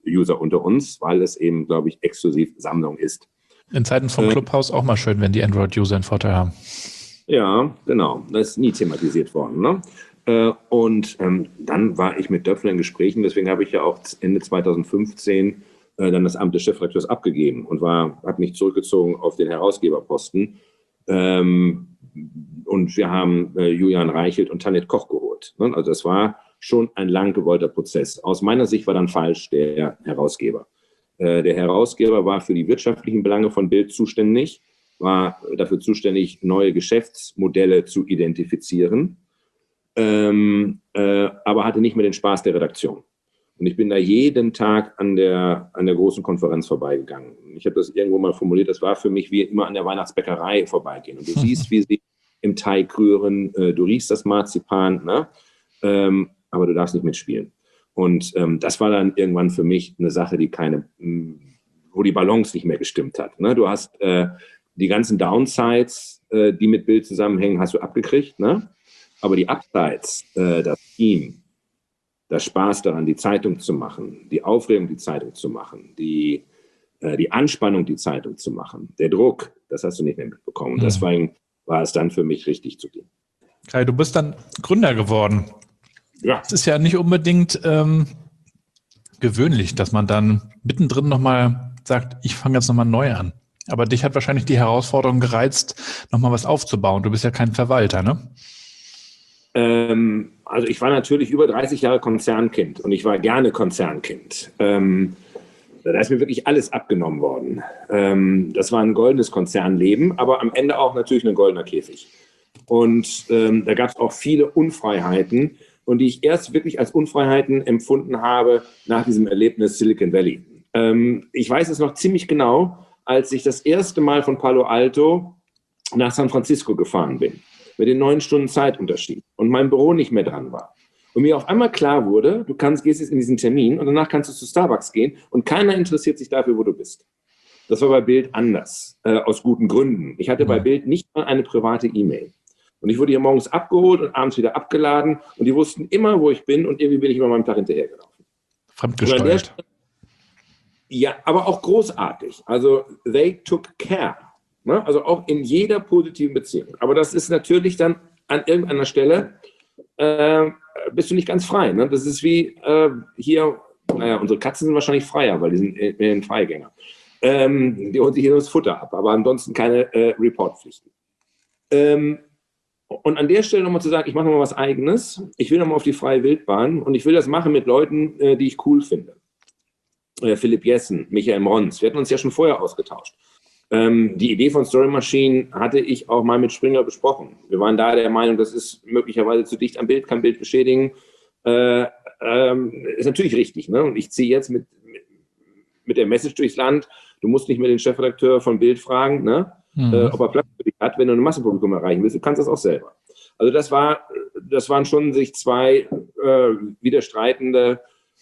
User unter uns, weil es eben, glaube ich, exklusiv Sammlung ist. In Zeiten vom Clubhouse auch mal schön, wenn die Android-User einen Vorteil haben. Ja, genau. Das ist nie thematisiert worden. Ne? Äh, und ähm, dann war ich mit Döpfner in Gesprächen. Deswegen habe ich ja auch Ende zweitausendfünfzehn äh, dann das Amt des Chefredakteurs abgegeben und war, habe mich zurückgezogen auf den Herausgeberposten. Ähm, und wir haben äh, Julian Reichelt und Tanit Koch geholt. Ne? Also das war schon ein lang gewollter Prozess. Aus meiner Sicht war dann falsch der Herausgeber. Äh, der Herausgeber war für die wirtschaftlichen Belange von Bild zuständig, war dafür zuständig, neue Geschäftsmodelle zu identifizieren, ähm, äh, aber hatte nicht mehr den Spaß der Redaktion. Und ich bin da jeden Tag an der, an der großen Konferenz vorbeigegangen. Ich habe das irgendwo mal formuliert, das war für mich wie immer an der Weihnachtsbäckerei vorbeigehen. Und du siehst, wie sie im Teig rühren, äh, du riechst das Marzipan, ne? ähm, aber du darfst nicht mitspielen. Und ähm, das war dann irgendwann für mich eine Sache, die keine, mh, wo die Balance nicht mehr gestimmt hat. Ne? Du hast äh, die ganzen Downsides, äh, die mit Bild zusammenhängen, hast du abgekriegt, ne? Aber die Upsides, äh, das Team, der Spaß daran, die Zeitung zu machen, die Aufregung, die Zeitung zu machen, die, äh, die Anspannung, die Zeitung zu machen, der Druck, das hast du nicht mehr mitbekommen. Und mhm. deswegen war es dann für mich richtig zu gehen. Kai, du bist dann Gründer geworden. Ja. Es ist ja nicht unbedingt ähm, gewöhnlich, dass man dann mittendrin nochmal sagt, ich fange jetzt nochmal neu an. Aber dich hat wahrscheinlich die Herausforderung gereizt, nochmal was aufzubauen. Du bist ja kein Verwalter, ne? Ähm, also ich war natürlich über dreißig Jahre Konzernkind und ich war gerne Konzernkind. Ähm, da ist mir wirklich alles abgenommen worden. Ähm, das war ein goldenes Konzernleben, aber am Ende auch natürlich ein goldener Käfig. Und ähm, da gab es auch viele Unfreiheiten und die ich erst wirklich als Unfreiheiten empfunden habe nach diesem Erlebnis Silicon Valley. Ähm, ich weiß es noch ziemlich genau, als ich das erste Mal von Palo Alto nach San Francisco gefahren bin, mit den neun Stunden Zeitunterschied und mein Büro nicht mehr dran war. Und mir auf einmal klar wurde, du kannst, gehst jetzt in diesen Termin und danach kannst du zu Starbucks gehen und keiner interessiert sich dafür, wo du bist. Das war bei Bild anders, äh, aus guten Gründen. Ich hatte bei Bild nicht mal eine private E-Mail. Und ich wurde hier morgens abgeholt und abends wieder abgeladen und die wussten immer, wo ich bin und irgendwie bin ich immer meinem Tag hinterhergelaufen. Fremdgesteuert. Ja, aber auch großartig. Also they took care. Ne? Also auch in jeder positiven Beziehung. Aber das ist natürlich dann an irgendeiner Stelle, äh, bist du nicht ganz frei. Ne? Das ist wie äh, hier, naja, unsere Katzen sind wahrscheinlich freier, weil die sind in Freigänger. Ähm, die holen sich hier nur das Futter ab, aber ansonsten keine äh, Reportpflichten. Ähm, und an der Stelle nochmal zu sagen, ich mache nochmal was Eigenes. Ich will nochmal auf die freie Wildbahn und ich will das machen mit Leuten, äh, die ich cool finde. Äh, Philipp Jessen, Michael Mrons. Wir hatten uns ja schon vorher ausgetauscht. Ähm, die Idee von Story Machine hatte ich auch mal mit Springer besprochen. Wir waren da der Meinung, das ist möglicherweise zu dicht am Bild, kann Bild beschädigen. Äh, ähm, ist natürlich richtig. Ne? Und ich ziehe jetzt mit, mit, mit der Message durchs Land. Du musst nicht mehr den Chefredakteur von Bild fragen, ne? mhm. äh, ob er Platz für dich hat, wenn du ein Massenpublikum erreichen willst. Du kannst das auch selber. Also das war, das waren schon sich zwei äh, widerstreitende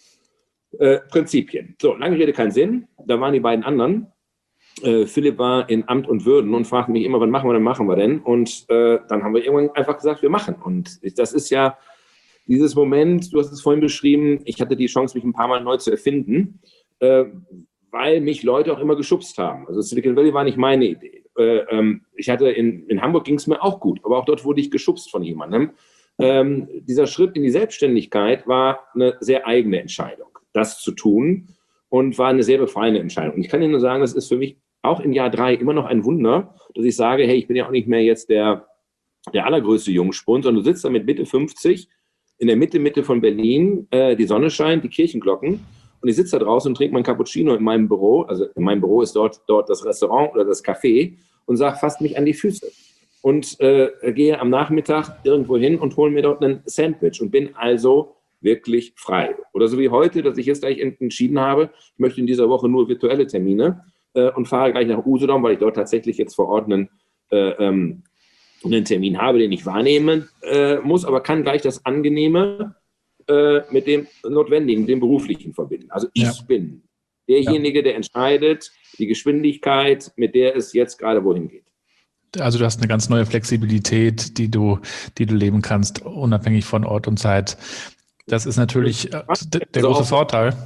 äh, Prinzipien. So, lange Rede, kein Sinn. Da waren die beiden anderen. Äh, Philipp war in Amt und Würden und fragte mich immer, wann machen wir denn, machen wir denn? Und äh, dann haben wir irgendwann einfach gesagt, wir machen. Und das ist ja dieses Moment, du hast es vorhin beschrieben, ich hatte die Chance, mich ein paar Mal neu zu erfinden, äh, weil mich Leute auch immer geschubst haben. Also Silicon Valley war nicht meine Idee. Äh, ähm, ich hatte in, in Hamburg ging es mir auch gut, aber auch dort wurde ich geschubst von jemandem. Ähm, dieser Schritt in die Selbstständigkeit war eine sehr eigene Entscheidung, das zu tun, und war eine sehr befreiende Entscheidung. Und ich kann Ihnen nur sagen, das ist für mich auch in Jahr drei immer noch ein Wunder, dass ich sage, hey, ich bin ja auch nicht mehr jetzt der, der allergrößte Jungspund, sondern du sitzt da mit Mitte fünfzig in der Mitte, Mitte von Berlin, äh, die Sonne scheint, die Kirchenglocken, und ich sitze da draußen und trinke mein Cappuccino in meinem Büro, also in meinem Büro ist dort, dort das Restaurant oder das Café, und sage, fasst mich an die Füße. Und äh, gehe am Nachmittag irgendwo hin und hole mir dort ein Sandwich und bin also wirklich frei. Oder so wie heute, dass ich jetzt gleich entschieden habe, ich möchte in dieser Woche nur virtuelle Termine äh, und fahre gleich nach Usedom, weil ich dort tatsächlich jetzt vor Ort einen, äh, ähm, einen Termin habe, den ich wahrnehmen äh, muss, aber kann gleich das Angenehme äh, mit dem Notwendigen, mit dem Beruflichen verbinden. Also ich ja. bin derjenige, ja. der entscheidet, die Geschwindigkeit, mit der es jetzt gerade wohin geht. Also du hast eine ganz neue Flexibilität, die du, die du leben kannst, unabhängig von Ort und Zeit. Das ist natürlich der, der große Vorteil.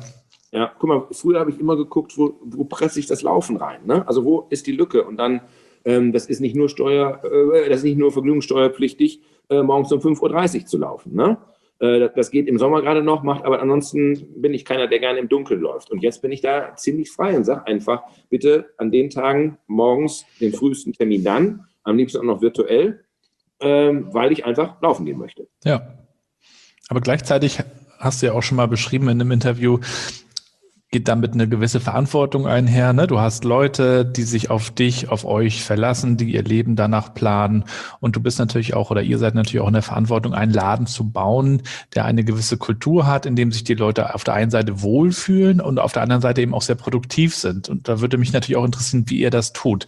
Ja, guck mal, früher habe ich immer geguckt, wo, wo presse ich das Laufen rein, ne? Also wo ist die Lücke? Und dann, ähm, das ist nicht nur Steuer, äh, das ist nicht nur vergnügungssteuerpflichtig, äh, morgens um fünf Uhr dreißig zu laufen, ne? Äh, das geht im Sommer gerade noch, macht, aber ansonsten bin ich keiner, der gerne im Dunkeln läuft. Und jetzt bin ich da ziemlich frei und sage einfach, bitte an den Tagen morgens den frühesten Termin dann, am liebsten auch noch virtuell, ähm, weil ich einfach laufen gehen möchte. Ja, aber gleichzeitig hast du ja auch schon mal beschrieben in einem Interview, geht damit eine gewisse Verantwortung einher, ne? Du hast Leute, die sich auf dich, auf euch verlassen, die ihr Leben danach planen. Und du bist natürlich auch, oder ihr seid natürlich auch in der Verantwortung, einen Laden zu bauen, der eine gewisse Kultur hat, in dem sich die Leute auf der einen Seite wohlfühlen und auf der anderen Seite eben auch sehr produktiv sind. Und da würde mich natürlich auch interessieren, wie ihr das tut.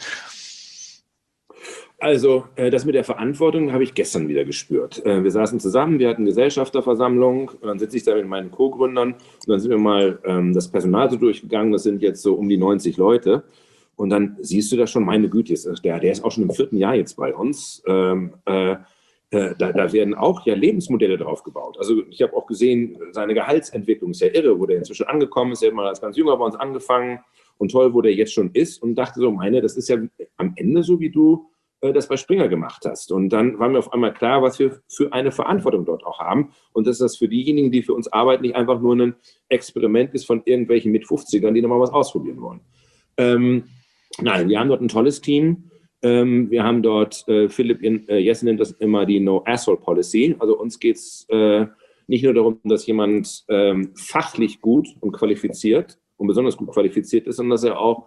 Also, äh, das mit der Verantwortung habe ich gestern wieder gespürt. Äh, wir saßen zusammen, wir hatten Gesellschafterversammlung und dann sitze ich da mit meinen Co-Gründern und dann sind wir mal ähm, das Personal so durchgegangen, das sind jetzt so um die neunzig Leute und dann siehst du da schon, meine Güte, ist der, der ist auch schon im vierten Jahr jetzt bei uns. Ähm, äh, äh, da, da werden auch ja Lebensmodelle drauf gebaut. Also ich habe auch gesehen, seine Gehaltsentwicklung ist ja irre, wo der inzwischen angekommen ist, er hat mal als ganz junger bei uns angefangen und toll, wo der jetzt schon ist und dachte so, meine, das ist ja am Ende so, wie du das bei Springer gemacht hast. Und dann war mir auf einmal klar, was wir für eine Verantwortung dort auch haben und dass das für diejenigen, die für uns arbeiten, nicht einfach nur ein Experiment ist von irgendwelchen mit fünfzigern, die nochmal was ausprobieren wollen. Ähm, nein, wir haben dort ein tolles Team. Ähm, wir haben dort, äh, Philipp äh, Jessen nennt das immer die No-Asshole-Policy. Also uns geht es äh, nicht nur darum, dass jemand ähm, fachlich gut und qualifiziert und besonders gut qualifiziert ist, sondern dass er auch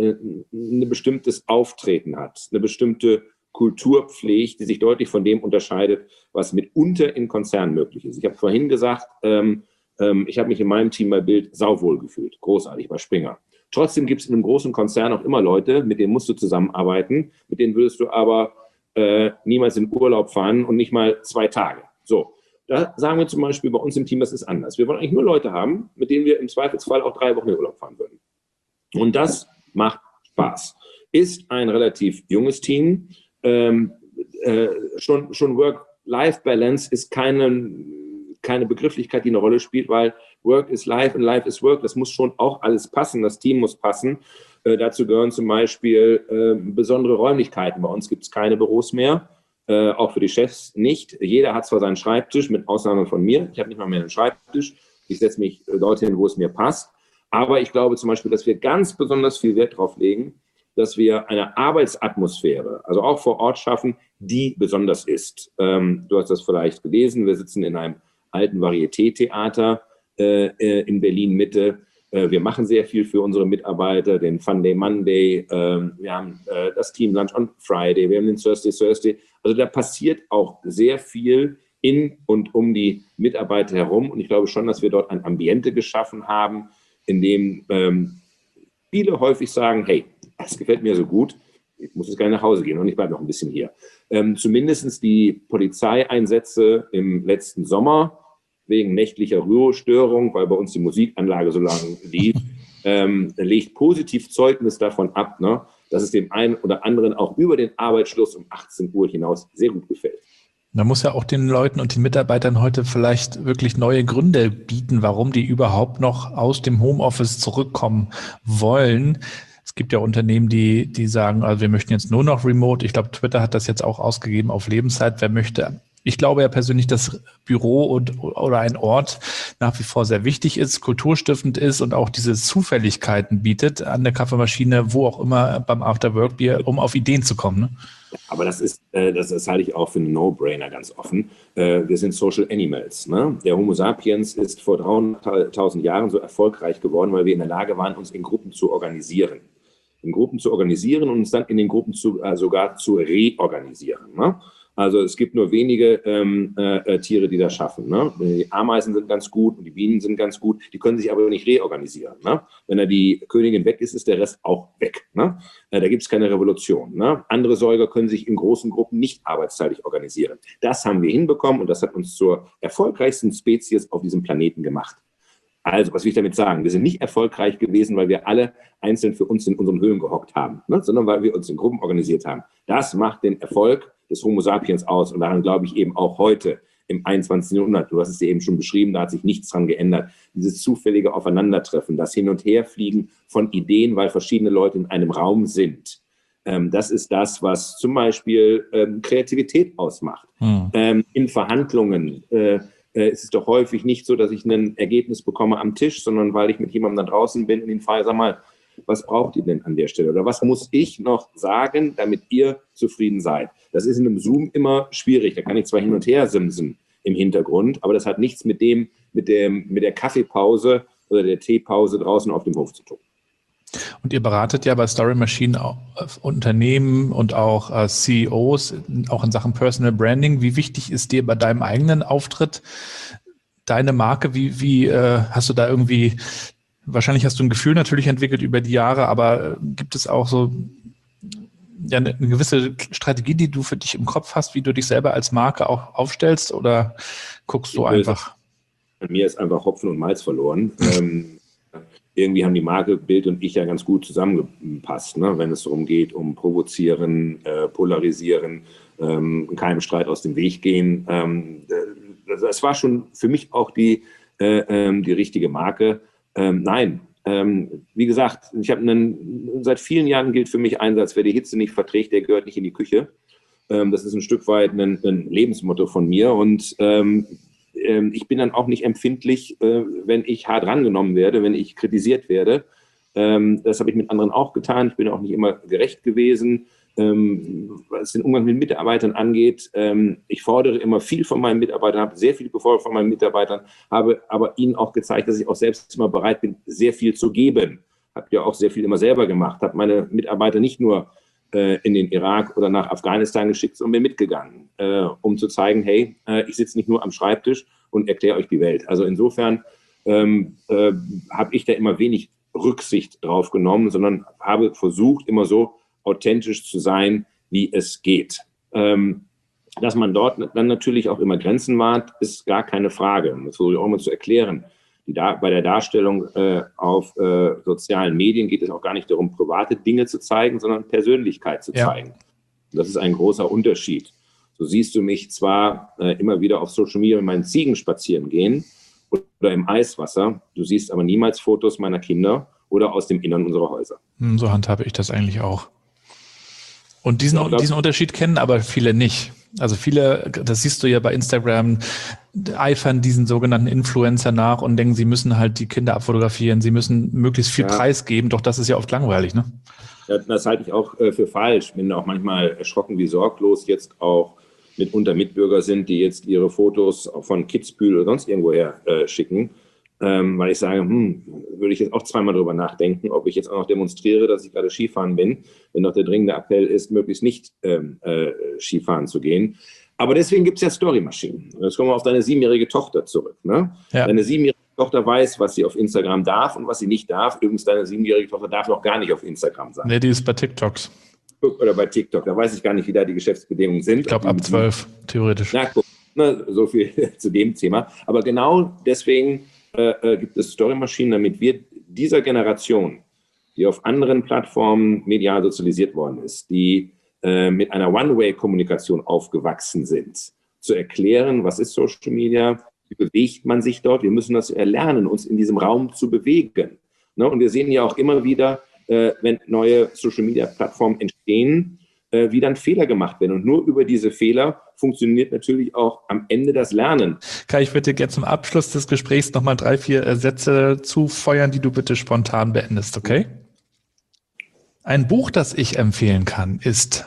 ein bestimmtes Auftreten hat, eine bestimmte Kultur pflegt, die sich deutlich von dem unterscheidet, was mitunter in Konzernen möglich ist. Ich habe vorhin gesagt, ähm, ähm, ich habe mich in meinem Team bei Bild sauwohl gefühlt, großartig bei Springer. Trotzdem gibt es in einem großen Konzern auch immer Leute, mit denen musst du zusammenarbeiten, mit denen würdest du aber äh, niemals in Urlaub fahren und nicht mal zwei Tage. So, da sagen wir zum Beispiel bei uns im Team, das ist anders. Wir wollen eigentlich nur Leute haben, mit denen wir im Zweifelsfall auch drei Wochen in Urlaub fahren würden. Und das macht Spaß. Ist ein relativ junges Team. Ähm, äh, schon schon Work-Life-Balance ist keine, keine Begrifflichkeit, die eine Rolle spielt, weil Work is Life und Life is Work. Das muss schon auch alles passen. Das Team muss passen. Äh, dazu gehören zum Beispiel äh, besondere Räumlichkeiten. Bei uns gibt es keine Büros mehr, äh, auch für die Chefs nicht. Jeder hat zwar seinen Schreibtisch, mit Ausnahme von mir. Ich habe nicht mal mehr einen Schreibtisch. Ich setze mich dorthin, wo es mir passt. Aber ich glaube zum Beispiel, dass wir ganz besonders viel Wert darauf legen, dass wir eine Arbeitsatmosphäre, also auch vor Ort schaffen, die besonders ist. Ähm, du hast das vielleicht gelesen, wir sitzen in einem alten Varieté-Theater äh, äh, in Berlin-Mitte. Äh, wir machen sehr viel für unsere Mitarbeiter, den Fun Day Monday, äh, wir haben äh, das Team Lunch on Friday, wir haben den Thursday Thursday. Also da passiert auch sehr viel in und um die Mitarbeiter herum. Und ich glaube schon, dass wir dort ein Ambiente geschaffen haben, in dem ähm, viele häufig sagen, hey, das gefällt mir so gut, ich muss jetzt gerne nach Hause gehen und ich bleibe noch ein bisschen hier. Ähm, zumindest die Polizeieinsätze im letzten Sommer wegen nächtlicher Ruhestörung, weil bei uns die Musikanlage so lange lief, ähm, legt positiv Zeugnis davon ab, ne, dass es dem einen oder anderen auch über den Arbeitsschluss um achtzehn Uhr hinaus sehr gut gefällt. Man muss ja auch den Leuten und den Mitarbeitern heute vielleicht wirklich neue Gründe bieten, warum die überhaupt noch aus dem Homeoffice zurückkommen wollen. Es gibt ja Unternehmen, die die sagen, also wir möchten jetzt nur noch remote. Ich glaube, Twitter hat das jetzt auch ausgegeben auf Lebenszeit. Wer möchte? Ich glaube ja persönlich, dass Büro und, oder ein Ort nach wie vor sehr wichtig ist, kulturstiftend ist und auch diese Zufälligkeiten bietet an der Kaffeemaschine, wo auch immer beim After-Work-Bier, um auf Ideen zu kommen. Ne? Aber das ist, äh, das, das halte ich auch für einen No-Brainer ganz offen. Äh, wir sind Social Animals. Ne? Der Homo sapiens ist vor dreihunderttausend Jahren so erfolgreich geworden, weil wir in der Lage waren, uns in Gruppen zu organisieren. In Gruppen zu organisieren und uns dann in den Gruppen zu, äh, sogar zu reorganisieren. Ne? Also es gibt nur wenige ähm, äh, Tiere, die das schaffen. Ne? Die Ameisen sind ganz gut und die Bienen sind ganz gut, die können sich aber nicht reorganisieren. Ne? Wenn da die Königin weg ist, ist der Rest auch weg. Ne? Äh, da gibt es keine Revolution. Ne? Andere Säuger können sich in großen Gruppen nicht arbeitsteilig organisieren. Das haben wir hinbekommen und das hat uns zur erfolgreichsten Spezies auf diesem Planeten gemacht. Also, was will ich damit sagen? Wir sind nicht erfolgreich gewesen, weil wir alle einzeln für uns in unseren Höhlen gehockt haben, ne? sondern weil wir uns in Gruppen organisiert haben. Das macht den Erfolg des Homo sapiens aus und daran glaube ich eben auch heute. im einundzwanzigsten Jahrhundert. Du hast es ja eben schon beschrieben, da hat sich nichts dran geändert. Dieses zufällige Aufeinandertreffen, das Hin- und Herfliegen von Ideen, weil verschiedene Leute in einem Raum sind. Ähm, das ist das, was zum Beispiel ähm, Kreativität ausmacht. Hm. Ähm, in Verhandlungen äh, äh, ist es doch häufig nicht so, dass ich ein Ergebnis bekomme am Tisch, sondern weil ich mit jemandem da draußen bin und ihn frage, sag mal, was braucht ihr denn an der Stelle? Oder was muss ich noch sagen, damit ihr zufrieden seid? Das ist in einem Zoom immer schwierig. Da kann ich zwar hin und her simsen im Hintergrund, aber das hat nichts mit dem, mit dem, mit der Kaffeepause oder der Teepause draußen auf dem Hof zu tun. Und ihr beratet ja bei Story Machine auch Unternehmen und auch äh, C E Os, auch in Sachen Personal Branding. Wie wichtig ist dir bei deinem eigenen Auftritt deine Marke? Wie, wie äh, hast du da irgendwie, wahrscheinlich hast du ein Gefühl natürlich entwickelt über die Jahre, aber äh, gibt es auch so ja, eine, eine gewisse Strategie, die du für dich im Kopf hast, wie du dich selber als Marke auch aufstellst, oder guckst du einfach? Bei mir ist einfach Hopfen und Malz verloren. ähm, Irgendwie haben die Marke, Bild und ich ja ganz gut zusammengepasst, ne? Wenn es darum geht, um provozieren, äh, polarisieren, ähm, keinem Streit aus dem Weg gehen. Ähm, das, das war schon für mich auch die, äh, ähm, die richtige Marke. Ähm, nein, ähm, wie gesagt, ich habe einen, seit vielen Jahren gilt für mich Einsatz, wer die Hitze nicht verträgt, der gehört nicht in die Küche. Ähm, das ist ein Stück weit ein, ein Lebensmotto von mir und ähm, ich bin dann auch nicht empfindlich, wenn ich hart rangenommen werde, wenn ich kritisiert werde. Das habe ich mit anderen auch getan. Ich bin auch nicht immer gerecht gewesen, was den Umgang mit Mitarbeitern angeht. Ich fordere immer viel von meinen Mitarbeitern, habe sehr viel gefordert von meinen Mitarbeitern, habe aber ihnen auch gezeigt, dass ich auch selbst immer bereit bin, sehr viel zu geben. Habe ja auch sehr viel immer selber gemacht, habe meine Mitarbeiter nicht nur in den Irak oder nach Afghanistan geschickt und bin mitgegangen, äh, um zu zeigen, hey, äh, ich sitze nicht nur am Schreibtisch und erkläre euch die Welt. Also insofern ähm, äh, habe ich da immer wenig Rücksicht drauf genommen, sondern habe versucht, immer so authentisch zu sein, wie es geht. Ähm, dass man dort dann natürlich auch immer Grenzen wahrt, ist gar keine Frage. Das versuche ich auch immer zu erklären. Die da, bei der Darstellung äh, auf äh, sozialen Medien geht es auch gar nicht darum, private Dinge zu zeigen, sondern Persönlichkeit zu ja. zeigen. Das ist ein großer Unterschied. So siehst du mich zwar äh, immer wieder auf Social Media mit meinen Ziegen spazieren gehen oder im Eiswasser, du siehst aber niemals Fotos meiner Kinder oder aus dem Innern unserer Häuser. So handhabe ich das eigentlich auch. Und diesen, ja, diesen Unterschied kennen aber viele nicht. Also viele, das siehst du ja bei Instagram, eifern diesen sogenannten Influencer nach und denken, sie müssen halt die Kinder abfotografieren, sie müssen möglichst viel ja. preisgeben, doch das ist ja oft langweilig, ne? Ja, das halte ich auch äh, für falsch. Bin auch manchmal erschrocken, wie sorglos jetzt auch mitunter Mitbürger sind, die jetzt ihre Fotos von Kitzbühel oder sonst irgendwoher äh, schicken. Ähm, weil ich sage, hm, würde ich jetzt auch zweimal drüber nachdenken, ob ich jetzt auch noch demonstriere, dass ich gerade Skifahren bin, wenn doch der dringende Appell ist, möglichst nicht ähm, äh, Skifahren zu gehen. Aber deswegen gibt es ja Story Machine. Jetzt kommen wir auf deine siebenjährige Tochter zurück. Ne? Ja. Deine siebenjährige Tochter weiß, was sie auf Instagram darf und was sie nicht darf. Übrigens, deine siebenjährige Tochter darf noch gar nicht auf Instagram sein. Nee, die ist bei TikToks. Oder bei TikTok. Da weiß ich gar nicht, wie da die Geschäftsbedingungen sind. Ich glaube, ab zwölf, theoretisch. Na, guck, ne, so viel zu dem Thema. Aber genau deswegen Äh, gibt es Story-Maschinen, damit wir dieser Generation, die auf anderen Plattformen medial sozialisiert worden ist, die äh, mit einer One-Way-Kommunikation aufgewachsen sind, zu erklären, was ist Social Media, wie bewegt man sich dort. Wir müssen das erlernen, uns in diesem Raum zu bewegen. Ne? Und wir sehen ja auch immer wieder, äh, wenn neue Social-Media-Plattformen entstehen, äh, wie dann Fehler gemacht werden. Und nur über diese Fehler funktioniert natürlich auch am Ende das Lernen. Kann ich bitte gerne zum Abschluss des Gesprächs nochmal drei, vier äh, Sätze zufeuern, die du bitte spontan beendest, okay? Ein Buch, das ich empfehlen kann, ist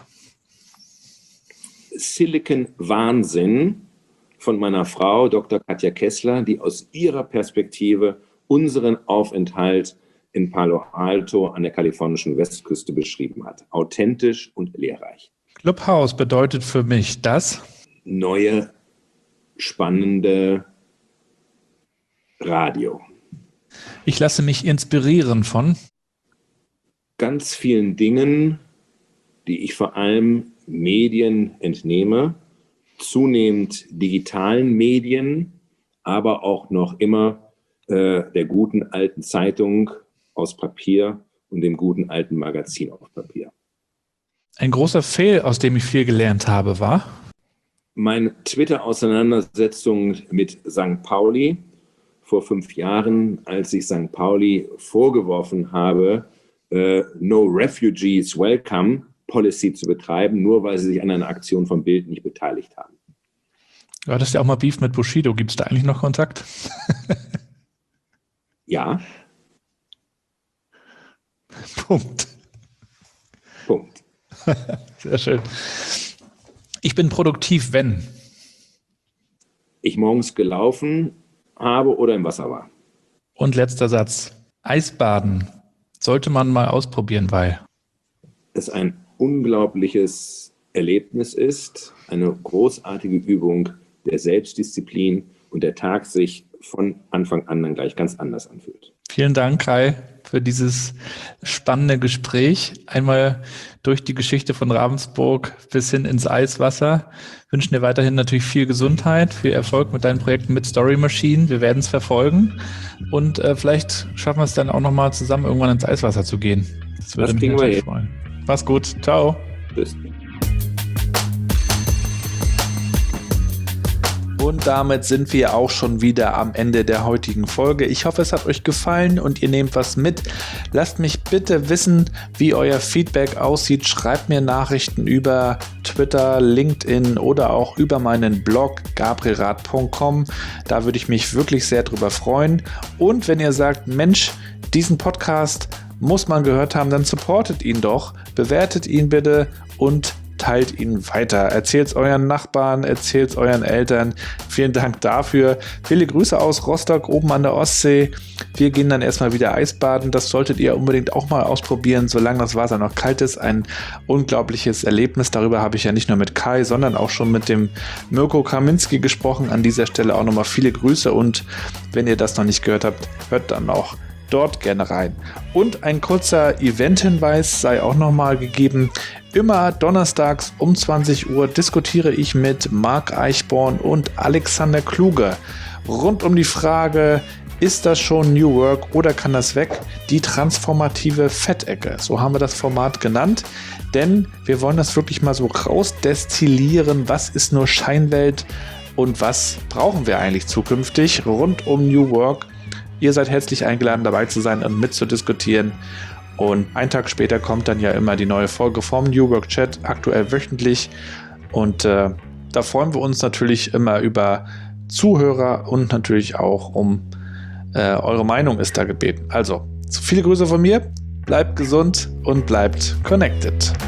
Silicon Wahnsinn von meiner Frau, Doktor Katja Kessler, die aus ihrer Perspektive unseren Aufenthalt in Palo Alto an der kalifornischen Westküste beschrieben hat. Authentisch und lehrreich. Clubhouse bedeutet für mich das? Neue, spannende Radio. Ich lasse mich inspirieren von? Ganz vielen Dingen, die ich vor allem Medien entnehme, zunehmend digitalen Medien, aber auch noch immer äh, der guten alten Zeitung aus Papier und dem guten alten Magazin auf Papier. Ein großer Fail, aus dem ich viel gelernt habe, war? meine Twitter-Auseinandersetzung mit Sankt Pauli vor fünf Jahren, als ich Sankt Pauli vorgeworfen habe, äh, No Refugees Welcome Policy zu betreiben, nur weil sie sich an einer Aktion von Bild nicht beteiligt haben. Du hattest ja auch mal Beef mit Bushido. Gibt es da eigentlich noch Kontakt? Ja. Punkt. Punkt. Sehr schön. Ich bin produktiv, wenn ich morgens gelaufen habe oder im Wasser war. Und letzter Satz. Eisbaden sollte man mal ausprobieren, weil es ein unglaubliches Erlebnis ist, eine großartige Übung der Selbstdisziplin und der Tag sich von Anfang an dann gleich ganz anders anfühlt. Vielen Dank, Kai, für dieses spannende Gespräch. Einmal durch die Geschichte von Ravensburg bis hin ins Eiswasser. Wünschen dir weiterhin natürlich viel Gesundheit, viel Erfolg mit deinen Projekten mit Story Machine. Wir werden es verfolgen und äh, vielleicht schaffen wir es dann auch nochmal zusammen irgendwann ins Eiswasser zu gehen. Das würde das mich natürlich freuen. Mach's gut. Ciao. Tschüss. Und damit sind wir auch schon wieder am Ende der heutigen Folge. Ich hoffe, es hat euch gefallen und ihr nehmt was mit. Lasst mich bitte wissen, wie euer Feedback aussieht. Schreibt mir Nachrichten über Twitter, LinkedIn oder auch über meinen Blog gabrielrath punkt com. Da würde ich mich wirklich sehr drüber freuen. Und wenn ihr sagt, Mensch, diesen Podcast muss man gehört haben, dann supportet ihn doch, bewertet ihn bitte und teilt ihn weiter. Erzählt es euren Nachbarn, erzählt es euren Eltern. Vielen Dank dafür. Viele Grüße aus Rostock oben an der Ostsee. Wir gehen dann erstmal wieder Eisbaden. Das solltet ihr unbedingt auch mal ausprobieren, solange das Wasser noch kalt ist. Ein unglaubliches Erlebnis. Darüber habe ich ja nicht nur mit Kai, sondern auch schon mit dem Mirko Kaminski gesprochen. An dieser Stelle auch nochmal viele Grüße und wenn ihr das noch nicht gehört habt, hört dann auch dort gerne rein. Und ein kurzer Event-Hinweis sei auch nochmal gegeben. Immer donnerstags um zwanzig Uhr diskutiere ich mit Marc Eichborn und Alexander Kluge rund um die Frage, ist das schon New Work oder kann das weg? Die transformative Fettecke, so haben wir das Format genannt, denn wir wollen das wirklich mal so rausdestillieren, was ist nur Scheinwelt und was brauchen wir eigentlich zukünftig rund um New Work. Ihr seid herzlich eingeladen, dabei zu sein und mitzudiskutieren. Und einen Tag später kommt dann ja immer die neue Folge vom New Work Chat, aktuell wöchentlich. Und äh, da freuen wir uns natürlich immer über Zuhörer und natürlich auch um äh, eure Meinung ist da gebeten. Also, so viele Grüße von mir, bleibt gesund und bleibt connected.